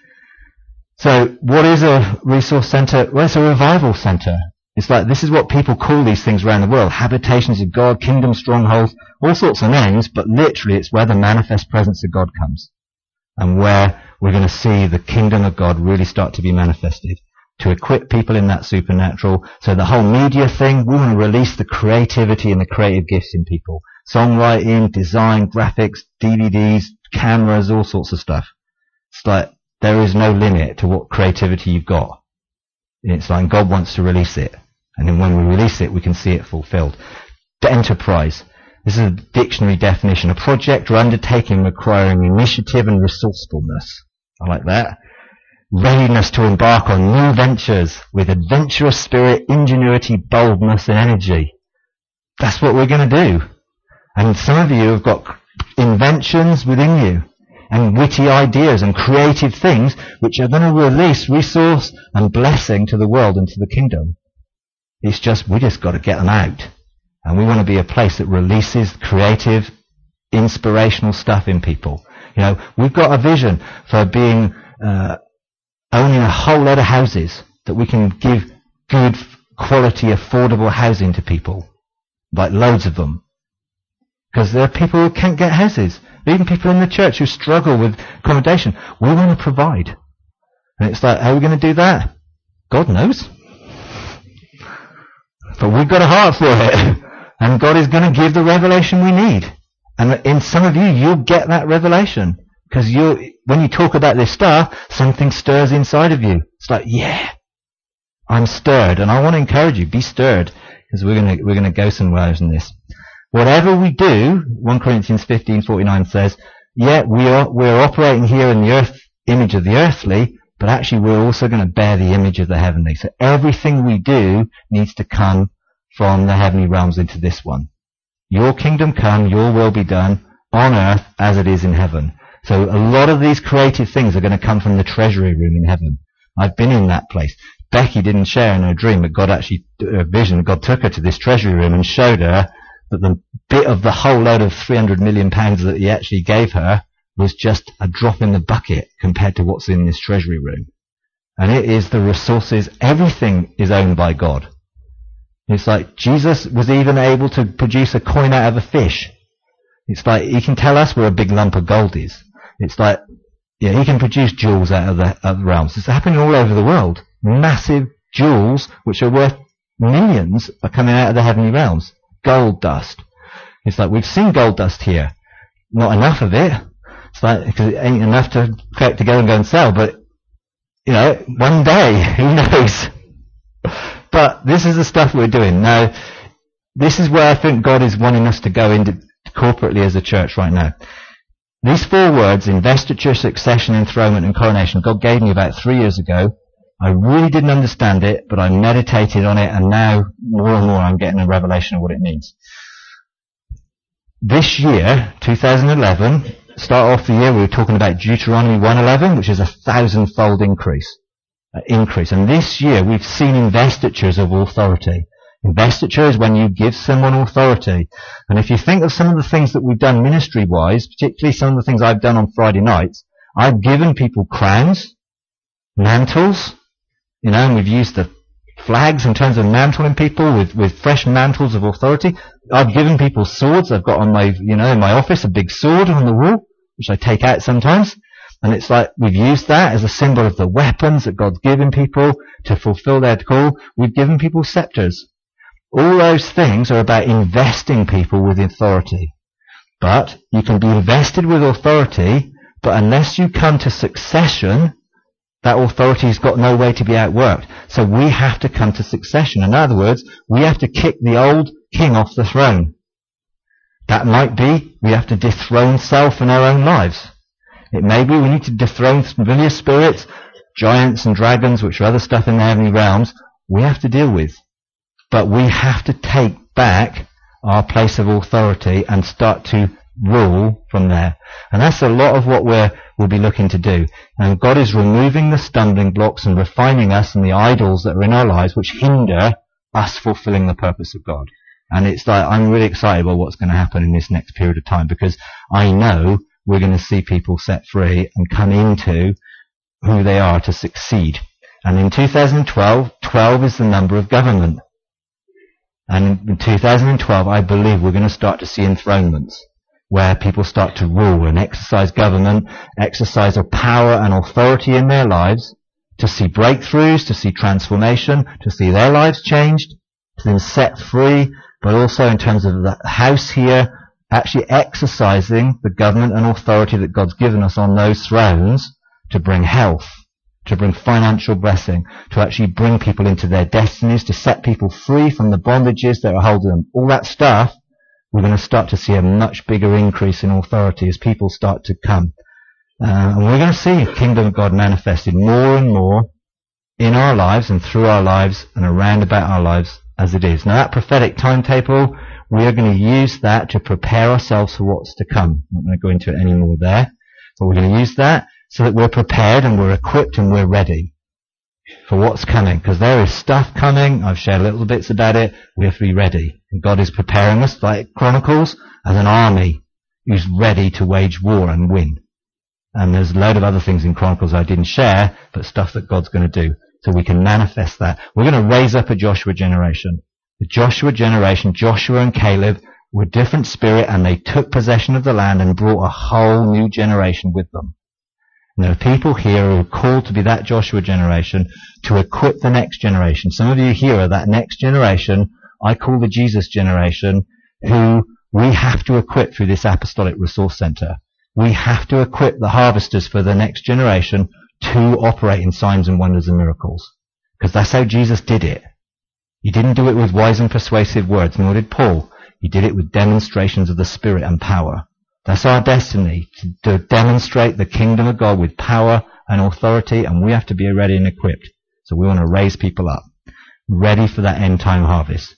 Speaker 1: So what is a resource centre? Well, it's a revival centre. It's like, this is what people call these things around the world. Habitations of God, kingdom strongholds, all sorts of names, but literally it's where the manifest presence of God comes. And where we're going to see the kingdom of God really start to be manifested. To equip people in that supernatural. So the whole media thing, we want to release the creativity and the creative gifts in people. Songwriting, design, graphics, D V Ds, cameras, all sorts of stuff. It's like, there is no limit to what creativity you've got. It's like God wants to release it. And then when we release it, we can see it fulfilled. The enterprise. This is a dictionary definition. A project or undertaking requiring initiative and resourcefulness. I like that. Readiness to embark on new ventures with adventurous spirit, ingenuity, boldness, and energy. That's what we're going to do. And some of you have got inventions within you and witty ideas and creative things which are going to release resource and blessing to the world and to the kingdom. It's just, we just got to get them out. And we want to be a place that releases creative, inspirational stuff in people. You know, we've got a vision for being, uh, owning a whole lot of houses that we can give good, quality, affordable housing to people. Like loads of them. Because there are people who can't get houses. Even people in the church who struggle with accommodation. We want to provide. And it's like, how are we going to do that? God knows. But we've got a heart for it. And God is going to give the revelation we need. And in some of you, you'll get that revelation. Because you, when you talk about this stuff, something stirs inside of you. It's like, yeah, I'm stirred. And I want to encourage you, be stirred. Because we're going to, we're going to go somewhere in this. Whatever we do, First Corinthians fifteen forty-nine says, yeah, we are, we're operating here in the earth, image of the earthly, but actually we're also going to bear the image of the heavenly. So everything we do needs to come from the heavenly realms into this one. Your kingdom come, your will be done on earth as it is in heaven. So a lot of these creative things are going to come from the treasury room in heaven. I've been in that place. Becky didn't share in her dream, but God actually, a vision, God took her to this treasury room and showed her that the bit of the whole load of three hundred million pounds that he actually gave her was just a drop in the bucket compared to what's in this treasury room. And it is the resources, everything is owned by God. It's like Jesus was even able to produce a coin out of a fish. It's like he can tell us where a big lump of gold is. It's like, yeah, he can produce jewels out of the, of the realms. It's happening all over the world. Massive jewels, which are worth millions, are coming out of the heavenly realms. Gold dust. It's like, we've seen gold dust here. Not enough of it. It's like, because it ain't enough to collect together and go and sell, but, you know, one day, who knows? But this is the stuff we're doing. Now, this is where I think God is wanting us to go into corporately as a church right now. These four words, investiture, succession, enthronement, and coronation, God gave me about three years ago. I really didn't understand it, but I meditated on it, and now more and more I'm getting a revelation of what it means. this year, two thousand eleven, start off the year, we were talking about Deuteronomy one eleven, which is a thousand-fold increase. Uh, increase. And this year, we've seen investitures of authority. Investiture is when you give someone authority. And if you think of some of the things that we've done ministry-wise, particularly some of the things I've done on Friday nights, I've given people crowns, mantles, you know, and we've used the flags in terms of mantling people with, with fresh mantles of authority. I've given people swords. I've got on my, you know, in my office a big sword on the wall, which I take out sometimes. And it's like we've used that as a symbol of the weapons that God's given people to fulfill their call. We've given people scepters. All those things are about investing people with authority. But you can be invested with authority, but unless you come to succession, that authority's got no way to be outworked. So we have to come to succession. In other words, we have to kick the old king off the throne. That might be we have to dethrone self in our own lives. It may be we need to dethrone familiar spirits, giants and dragons, which are other stuff in the heavenly realms, we have to deal with. But we have to take back our place of authority and start to rule from there. And that's a lot of what we're, we'll be looking to do. And God is removing the stumbling blocks and refining us and the idols that are in our lives which hinder us fulfilling the purpose of God. And it's like, I'm really excited about what's going to happen in this next period of time, because I know we're going to see people set free and come into who they are to succeed. And in two thousand twelve, twelve is the number of government. And in two thousand twelve, I believe we're going to start to see enthronements, where people start to rule and exercise government, exercise a power and authority in their lives, to see breakthroughs, to see transformation, to see their lives changed, to them set free, but also in terms of the house here, actually exercising the government and authority that God's given us on those thrones to bring health, to bring financial blessing, to actually bring people into their destinies, to set people free from the bondages that are holding them. All that stuff, we're going to start to see a much bigger increase in authority as people start to come. Uh, and we're going to see the kingdom of God manifested more and more in our lives and through our lives and around about our lives as it is. Now that prophetic timetable, we are going to use that to prepare ourselves for what's to come. I'm not going to go into it any more there, but we're going to use that so that we're prepared and we're equipped and we're ready for what's coming. Because there is stuff coming. I've shared little bits about it. We have to be ready. And God is preparing us, like Chronicles, as an army who's ready to wage war and win. And there's a load of other things in Chronicles I didn't share, but stuff that God's going to do. So we can manifest that. We're going to raise up a Joshua generation. The Joshua generation, Joshua and Caleb, were a different spirit, and they took possession of the land and brought a whole new generation with them. And there are people here who are called to be that Joshua generation to equip the next generation. Some of you here are that next generation. I call the Jesus generation, who we have to equip through this apostolic resource center. We have to equip the harvesters for the next generation to operate in signs and wonders and miracles. Because that's how Jesus did it. He didn't do it with wise and persuasive words, nor did Paul. He did it with demonstrations of the Spirit and power. That's our destiny, to, to demonstrate the kingdom of God with power and authority, and we have to be ready and equipped. So we want to raise people up, ready for that end time harvest.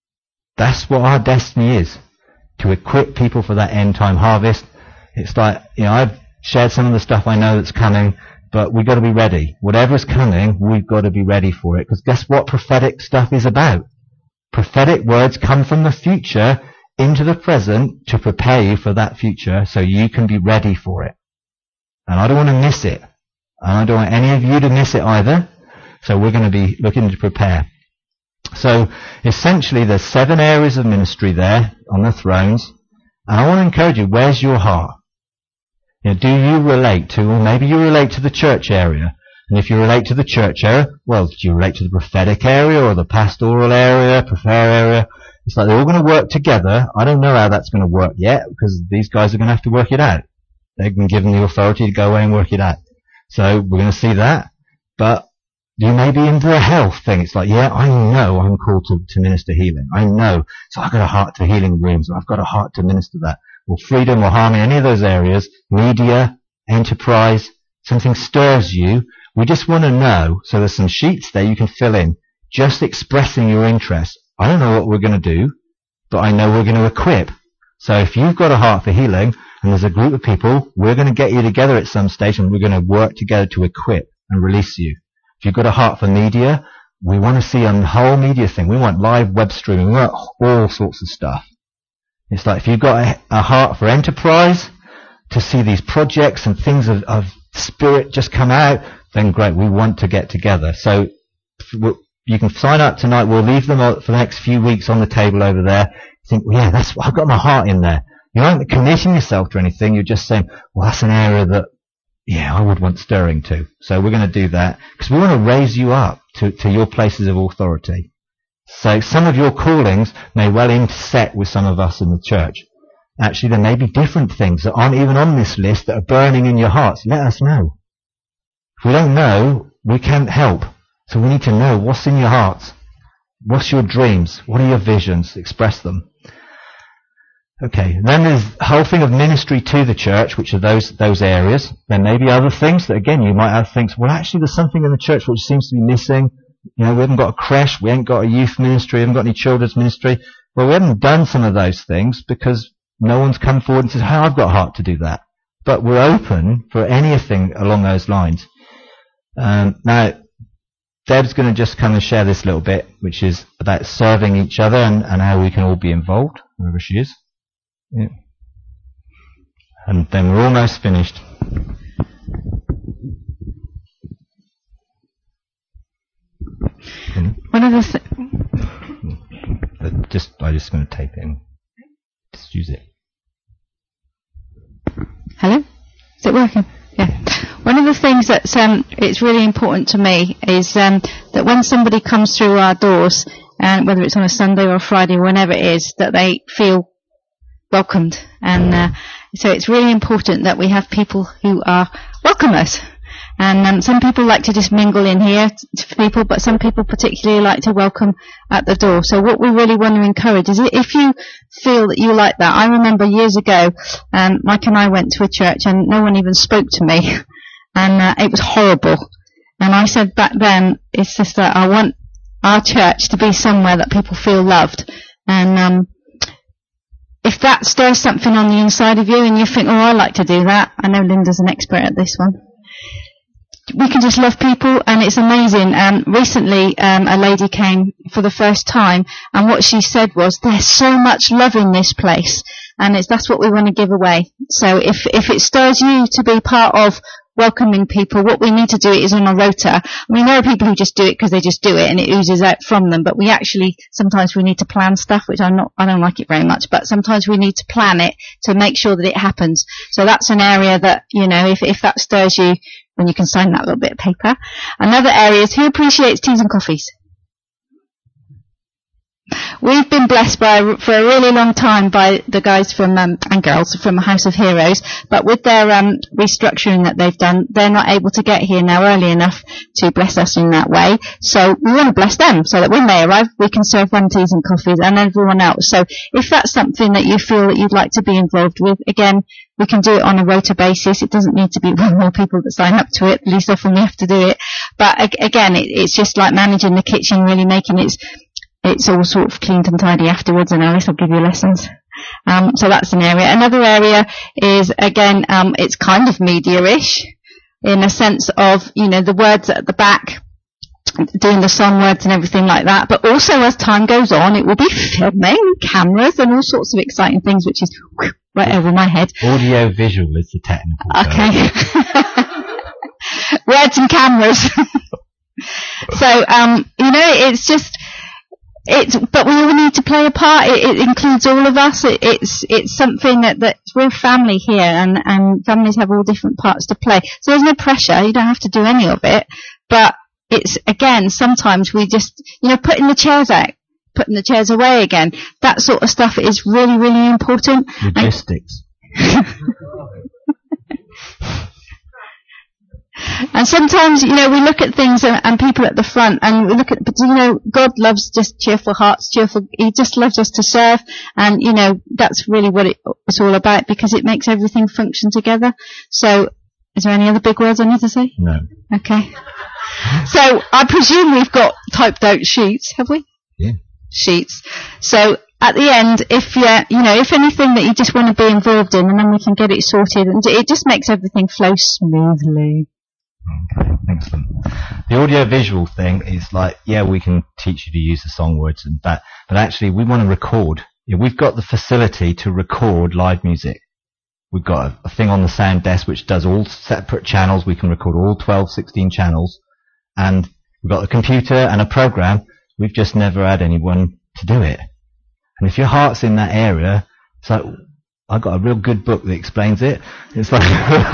Speaker 1: That's what our destiny is, to equip people for that end time harvest. It's like, you know, I've shared some of the stuff I know that's coming, but we've got to be ready. Whatever's coming, we've got to be ready for it, because guess what prophetic stuff is about? Prophetic words come from the future into the present to prepare you for that future so you can be ready for it. And I don't want to miss it. And I don't want any of you to miss it either. So we're going to be looking to prepare. So essentially there's seven areas of ministry there on the thrones. And I want to encourage you, where's your heart? You know, do you relate to, or maybe you relate to the church area. And if you relate to the church area, well, do you relate to the prophetic area or the pastoral area, prayer area? It's like they're all going to work together. I don't know how that's going to work yet, because these guys are going to have to work it out. They've been given the authority to go away and work it out. So we're going to see that. But you may be into the health thing. It's like, yeah, I know I'm called to, to minister healing. I know. So I've got a heart for healing rooms. I've got a heart to minister that. Or freedom or harmony, any of those areas, media, enterprise, something stirs you. We just want to know. So there's some sheets there you can fill in, just expressing your interest. I don't know what we're going to do, but I know we're going to equip. So if you've got a heart for healing, and there's a group of people, we're going to get you together at some stage, and we're going to work together to equip and release you. If you've got a heart for media, we want to see on the whole media thing. We want live web streaming. We want all sorts of stuff. It's like if you've got a, a heart for enterprise, to see these projects and things of, of spirit just come out, then great, we want to get together. So you can sign up tonight. We'll leave them for the next few weeks on the table over there. Think, well, yeah, that's I've got my heart in there. You aren't committing yourself to anything. You're just saying, well, that's an area that, yeah, I would want stirring to. So we're going to do that because we want to raise you up to, to your places of authority. So some of your callings may well intersect with some of us in the church. Actually, there may be different things that aren't even on this list that are burning in your hearts. Let us know. If we don't know, we can't help. So we need to know what's in your hearts. What's your dreams? What are your visions? Express them. Okay, then there's the whole thing of ministry to the church, which are those those areas. There may be other things that, again, you might have things, well, actually, there's something in the church which seems to be missing. You know, we haven't got a creche, we haven't got a youth ministry, we haven't got any children's ministry. Well, we haven't done some of those things because no one's come forward and said, hey, I've got a heart to do that. But we're open for anything along those lines. Um, now, Deb's going to just come and share this little bit, which is about serving each other and, and how we can all be involved, wherever she is. Yeah. And then we're almost finished.
Speaker 3: One of the th-
Speaker 1: just I'm just going to tape it in. Just use it.
Speaker 3: Hello? Is it working? Yeah. One of the things that's um, it's really important to me is um, that when somebody comes through our doors, and whether it's on a Sunday or a Friday or whenever it is, that they feel welcomed. And uh, so it's really important that we have people who are welcome us. And um, some people like to just mingle in here to people, but some people particularly like to welcome at the door. So what we really want to encourage is if you feel that you like that. I remember years ago, um, Mike and I went to a church and no one even spoke to me. And uh, it was horrible. And I said back then, it's just that I want our church to be somewhere that people feel loved. And um, if that stirs something on the inside of you and you think, oh, I like to do that. I know Linda's an expert at this one. We can just love people, and it's amazing. Um, recently, um, a lady came for the first time, and what she said was, there's so much love in this place, and it's, that's what we want to give away. So if, if it stirs you to be part of welcoming people, what we need to do is on a rota. I mean, there are people who just do it because they just do it, and it oozes out from them, but we actually, sometimes we need to plan stuff, which I'm not, I don't like it very much, but sometimes we need to plan it to make sure that it happens. So that's an area that, you know, if, if that stirs you, when you can sign that little bit of paper. Another area is who appreciates teas and coffees? We've been blessed by, for a really long time by the guys from, um, and girls from House of Heroes, but with their um, restructuring that they've done, they're not able to get here now early enough to bless us in that way. So we want to bless them so that when they arrive, we can serve them teas and coffees and everyone else. So if that's something that you feel that you'd like to be involved with, again, we can do it on a rota basis. It doesn't need to be one more people that sign up to it. The least often we have to do it. But again, it, it's just like managing the kitchen, really making it, it's all sort of cleaned and tidy afterwards, and Alice will give you lessons. Um, so that's an area. Another area is, again, um, it's kind of media-ish in a sense of, you know, the words at the back, doing the song words and everything like that. But also as time goes on, it will be filming, cameras, and all sorts of exciting things, which is whew, right over my head.
Speaker 1: Audio visual is the technical term.
Speaker 3: Okay. Words and cameras. So, um, you know, it's just, it's, but we all need to play a part. It, it includes all of us. It, it's, it's something that, that we're family here, and, and families have all different parts to play. So there's no pressure. You don't have to do any of it. But it's, again, sometimes we just, you know, putting the chairs out, putting the chairs away again, that sort of stuff is really, really important.
Speaker 1: Logistics.
Speaker 3: And sometimes, you know, we look at things and, and people at the front, and we look at, but you know, God loves just cheerful hearts, cheerful, He just loves us to serve, and you know, that's really what it, it's all about, because it makes everything function together. So, is there any other big words I need to say?
Speaker 1: No.
Speaker 3: Okay. So, I presume we've got typed out sheets, have we?
Speaker 1: Yeah.
Speaker 3: Sheets. So, at the end, if you, you know, if anything that you just want to be involved in, and then we can get it sorted, and it just makes everything flow smoothly.
Speaker 1: Okay, excellent. The audio-visual thing is like, yeah, we can teach you to use the song words and that, but actually we want to record. Yeah, we've got the facility to record live music. We've got a, a thing on the sound desk which does all separate channels. We can record all twelve, sixteen channels, and we've got a computer and a program. We've just never had anyone to do it. And if your heart's in that area, it's like, I've got a real good book that explains it. It's like,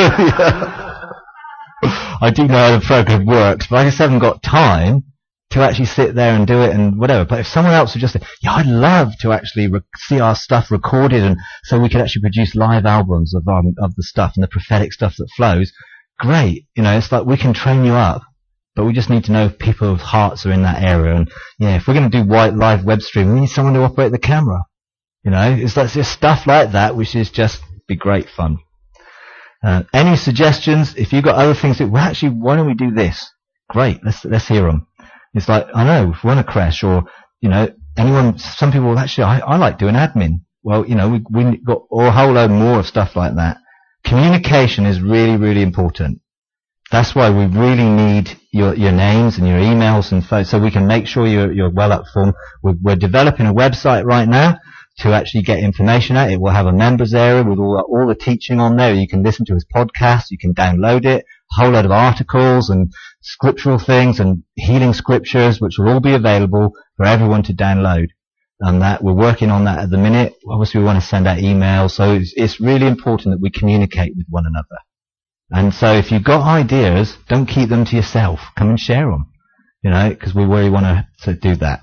Speaker 1: I do know how the program works, but I just haven't got time to actually sit there and do it and whatever. But if someone else would just say, yeah, I'd love to actually re- see our stuff recorded, and so we could actually produce live albums of our, of the stuff and the prophetic stuff that flows, great. You know, it's like we can train you up. But we just need to know if people's hearts are in that area. And yeah, if we're going to do white live web stream, we need someone to operate the camera. You know, it's like just stuff like that, which is just be great fun. Uh, any suggestions? If you've got other things that, well, actually, why don't we do this? Great, let's let's hear them. It's like, I know, if we want a crash, or you know, anyone. Some people actually, I, I like doing admin. Well, you know, we we got a whole load more of stuff like that. Communication is really, really important. That's why we really need your, your names and your emails and phones, so we can make sure you're, you're well up form. We're, we're developing a website right now to actually get information out. It will have a members area with all, all the teaching on there. You can listen to his podcast. You can download it. A whole load of articles and scriptural things and healing scriptures, which will all be available for everyone to download. And that we're working on that at the minute. Obviously, we want to send out emails, so it's, it's really important that we communicate with one another. And so if you've got ideas, don't keep them to yourself. Come and share them, you know, because we really want to, to do that.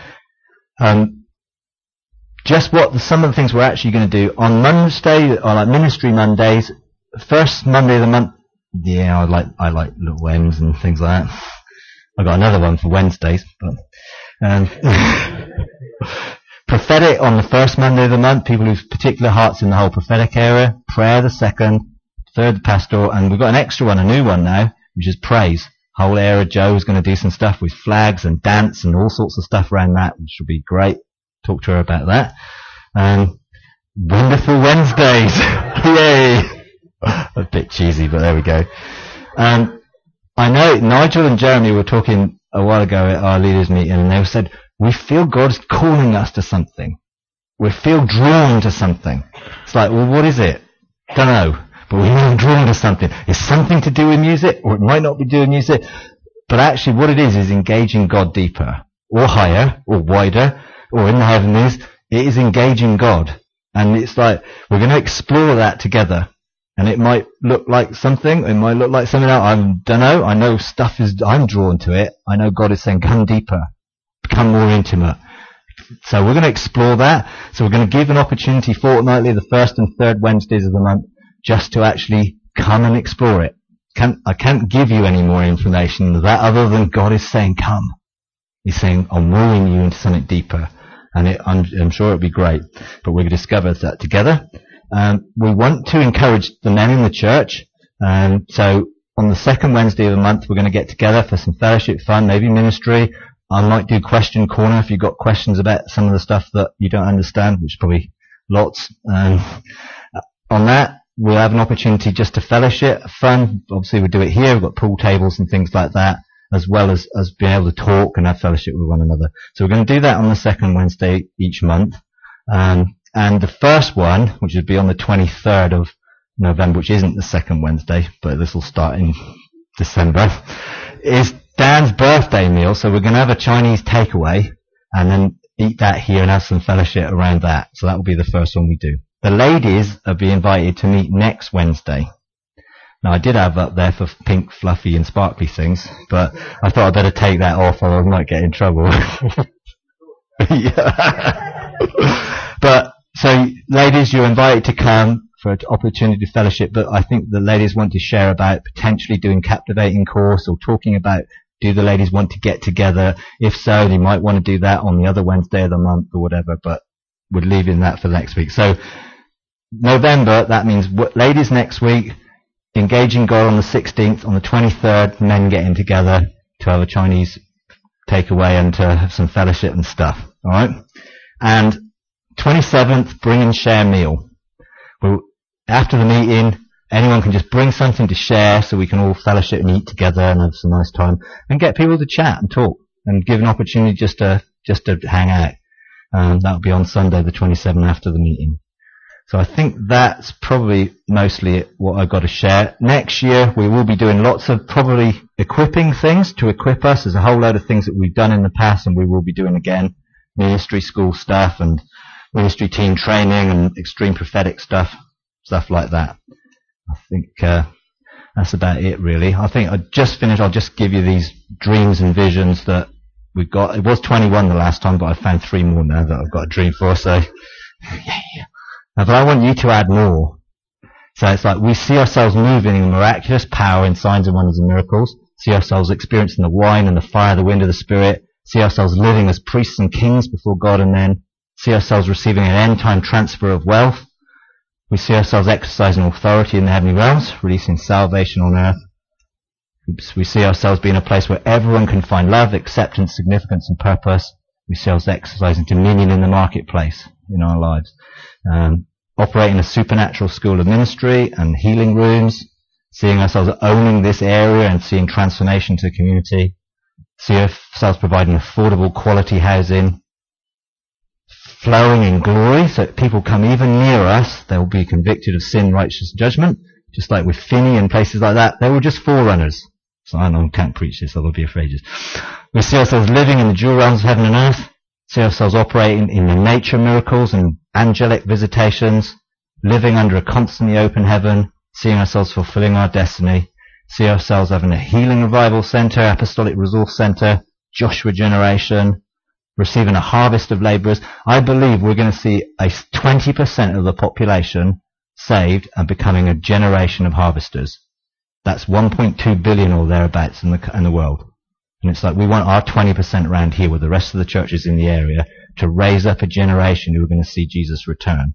Speaker 1: Um, just what the, some of the things we're actually going to do on Monday, or like Ministry Mondays, first Monday of the month. Yeah, I like I like little Wednesdays and things like that. I've got another one for Wednesdays, but um, prophetic on the first Monday of the month. People who've particular hearts in the whole prophetic area. Prayer the second. Third, pastoral, and we've got an extra one, a new one now, which is praise. Whole area, Joe's going to do some stuff with flags and dance and all sorts of stuff around that, which will be great. Talk to her about that. Um, wonderful Wednesdays. Yay! A bit cheesy, but there we go. Um, I know Nigel and Jeremy were talking a while ago at our leaders meeting, and they said, we feel God's calling us to something. We feel drawn to something. It's like, well, what is it? Don't know. But we feel drawn to something. It's something to do with music, or it might not be doing music. But actually what it is is engaging God deeper, or higher, or wider, or in the heavenlies. It is engaging God. And it's like, we're going to explore that together. And it might look like something, it might look like something else. I don't know. I know stuff is, I'm drawn to it. I know God is saying, come deeper, become more intimate. So we're going to explore that. So we're going to give an opportunity fortnightly, the first and third Wednesdays of the month, just to actually come and explore it. Can't, I can't give you any more information than that, other than God is saying, come. He's saying, I'm wooing you into something deeper. And it, I'm, I'm sure it'll be great. But we're going to discover that together. Um, we want to encourage the men in the church. Um, so on the second Wednesday of the month, we're going to get together for some fellowship fun, maybe ministry. I might do question corner if you've got questions about some of the stuff that you don't understand, which is probably lots. Um, on that, we'll have an opportunity just to fellowship, fun. Obviously, we'll do it here. We've got pool tables and things like that, as well as, as being able to talk and have fellowship with one another. So we're going to do that on the second Wednesday each month. Um, and the first one, which would be on the twenty-third of November, which isn't the second Wednesday, but this will start in December, is Dan's birthday meal. So we're going to have a Chinese takeaway and then eat that here and have some fellowship around that. So that will be the first one we do. The ladies are being invited to meet next Wednesday. Now, I did have up there for pink, fluffy and sparkly things, but I thought I'd better take that off or I might get in trouble. Yeah. But, so, ladies, you're invited to come for an opportunity to fellowship, but I think the ladies want to share about potentially doing Captivating course or talking about, do the ladies want to get together? If so, they might want to do that on the other Wednesday of the month or whatever, but we're leaving that for next week. So, November, that means what, ladies next week, engaging God on the sixteenth, on the twenty-third, men getting together to have a Chinese takeaway and to have some fellowship and stuff. Alright? And twenty-seventh, bring and share meal. We'll, after the meeting, anyone can just bring something to share so we can all fellowship and eat together and have some nice time and get people to chat and talk and give an opportunity just to, just to hang out. Um, that'll be on Sunday the twenty-seventh after the meeting. So I think that's probably mostly what I've got to share. Next year we will be doing lots of probably equipping things to equip us. There's a whole load of things that we've done in the past and we will be doing again. Ministry school stuff and ministry team training and extreme prophetic stuff, stuff like that. I think uh, that's about it really. I think I just finished, I'll just give you these dreams and visions that we've got. It was twenty-one the last time, but I found three more now that I've got a dream for, so yeah, yeah. But I want you to add more. So it's like we see ourselves moving in miraculous power in signs and wonders and miracles, see ourselves experiencing the wine and the fire, the wind of the Spirit, see ourselves living as priests and kings before God, and then see ourselves receiving an end-time transfer of wealth. We see ourselves exercising authority in the heavenly realms, releasing salvation on earth. We see ourselves being a place where everyone can find love, acceptance, significance and purpose. We see ourselves exercising dominion in the marketplace in our lives. Um, operating a supernatural school of ministry and healing rooms, seeing ourselves owning this area and seeing transformation to the community, see ourselves providing affordable quality housing, flowing in glory so that people come even near us, they'll be convicted of sin, righteous judgment, just like with Finney and places like that. They were just forerunners. So I know I can't preach this, I'll be afraid. We see ourselves living in the dual realms of heaven and earth, see ourselves operating in the nature miracles and angelic visitations, living under a constantly open heaven, seeing ourselves fulfilling our destiny, see ourselves having a healing revival center, apostolic resource center, Joshua generation, receiving a harvest of laborers. I believe we're going to see a twenty percent of the population saved and becoming a generation of harvesters. That's one point two billion or thereabouts in the, in the world. And it's like we want our twenty percent around here with the rest of the churches in the area to raise up a generation who are going to see Jesus return.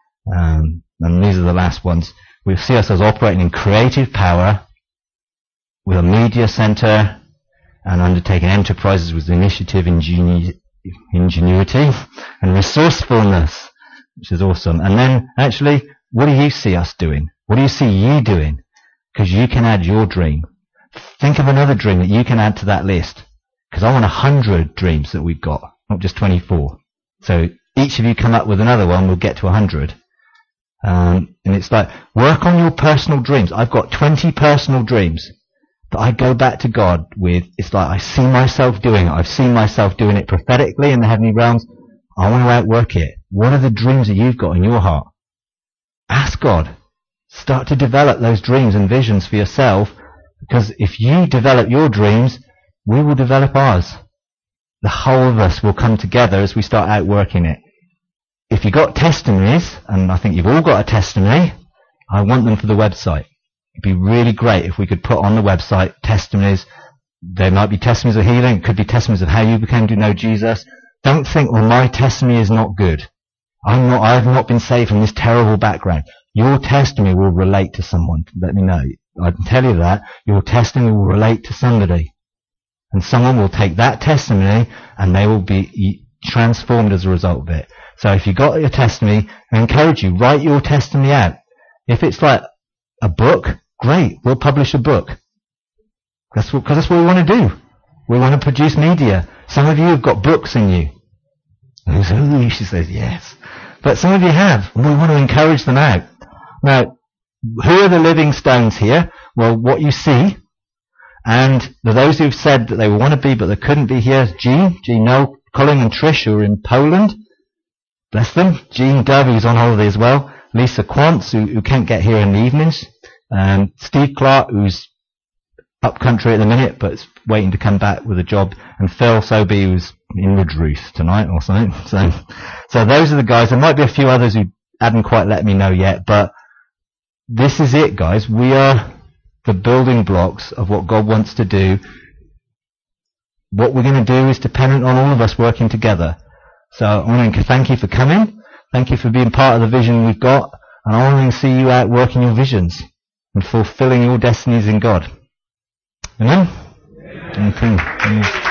Speaker 1: Um, and these are the last ones. We see ourselves operating in creative power with a media center and undertaking enterprises with initiative, ingenu- ingenuity and resourcefulness, which is awesome. And then actually, what do you see us doing? What do you see you doing? Because you can add your dream. Think of another dream that you can add to that list. Because I want a hundred dreams that we've got, not just twenty-four. So each of you come up with another one, we'll get to a hundred. Um, and it's like, work on your personal dreams. I've got twenty personal dreams that I go back to God with. It's like I see myself doing it. I've seen myself doing it prophetically in the heavenly realms. I want to outwork it. What are the dreams that you've got in your heart? Ask God. Start to develop those dreams and visions for yourself, because if you develop your dreams, we will develop ours. The whole of us will come together as we start outworking it. If you've got testimonies, and I think you've all got a testimony, I want them for the website. It'd be really great if we could put on the website testimonies. There might be testimonies of healing, it could be testimonies of how you became to know Jesus. Don't think, well, my testimony is not good. I'm not, I've not been saved from this terrible background. Your testimony will relate to someone. Let me know. I can tell you that. Your testimony will relate to somebody. And someone will take that testimony and they will be transformed as a result of it. So if you got your testimony, I encourage you, write your testimony out. If it's like a book, great. We'll publish a book. That's what, because that's what we want to do. We want to produce media. Some of you have got books in you. And so, ooh, she says yes. But some of you have, and we want to encourage them out. Now, who are the living stones here? Well, what you see. And for those who've said that they want to be but they couldn't be here, Jean, Jean, Noel, Colin and Trish, who are in Poland. Bless them. Jean Dove, who's on holiday as well. Lisa Quantz, who, who can't get here in the evenings. Um, Steve Clark, who's up country at the minute, but is waiting to come back with a job. And Phil Sobey, who's in Woodruth tonight or something. So, so those are the guys. There might be a few others who haven't quite let me know yet, but this is it, guys. We are the building blocks of what God wants to do. What we're going to do is dependent on all of us working together. So I want to thank you for coming. Thank you for being part of the vision we've got. And I want to see you out working your visions and fulfilling your destinies in God. Amen? Amen. Okay. Amen.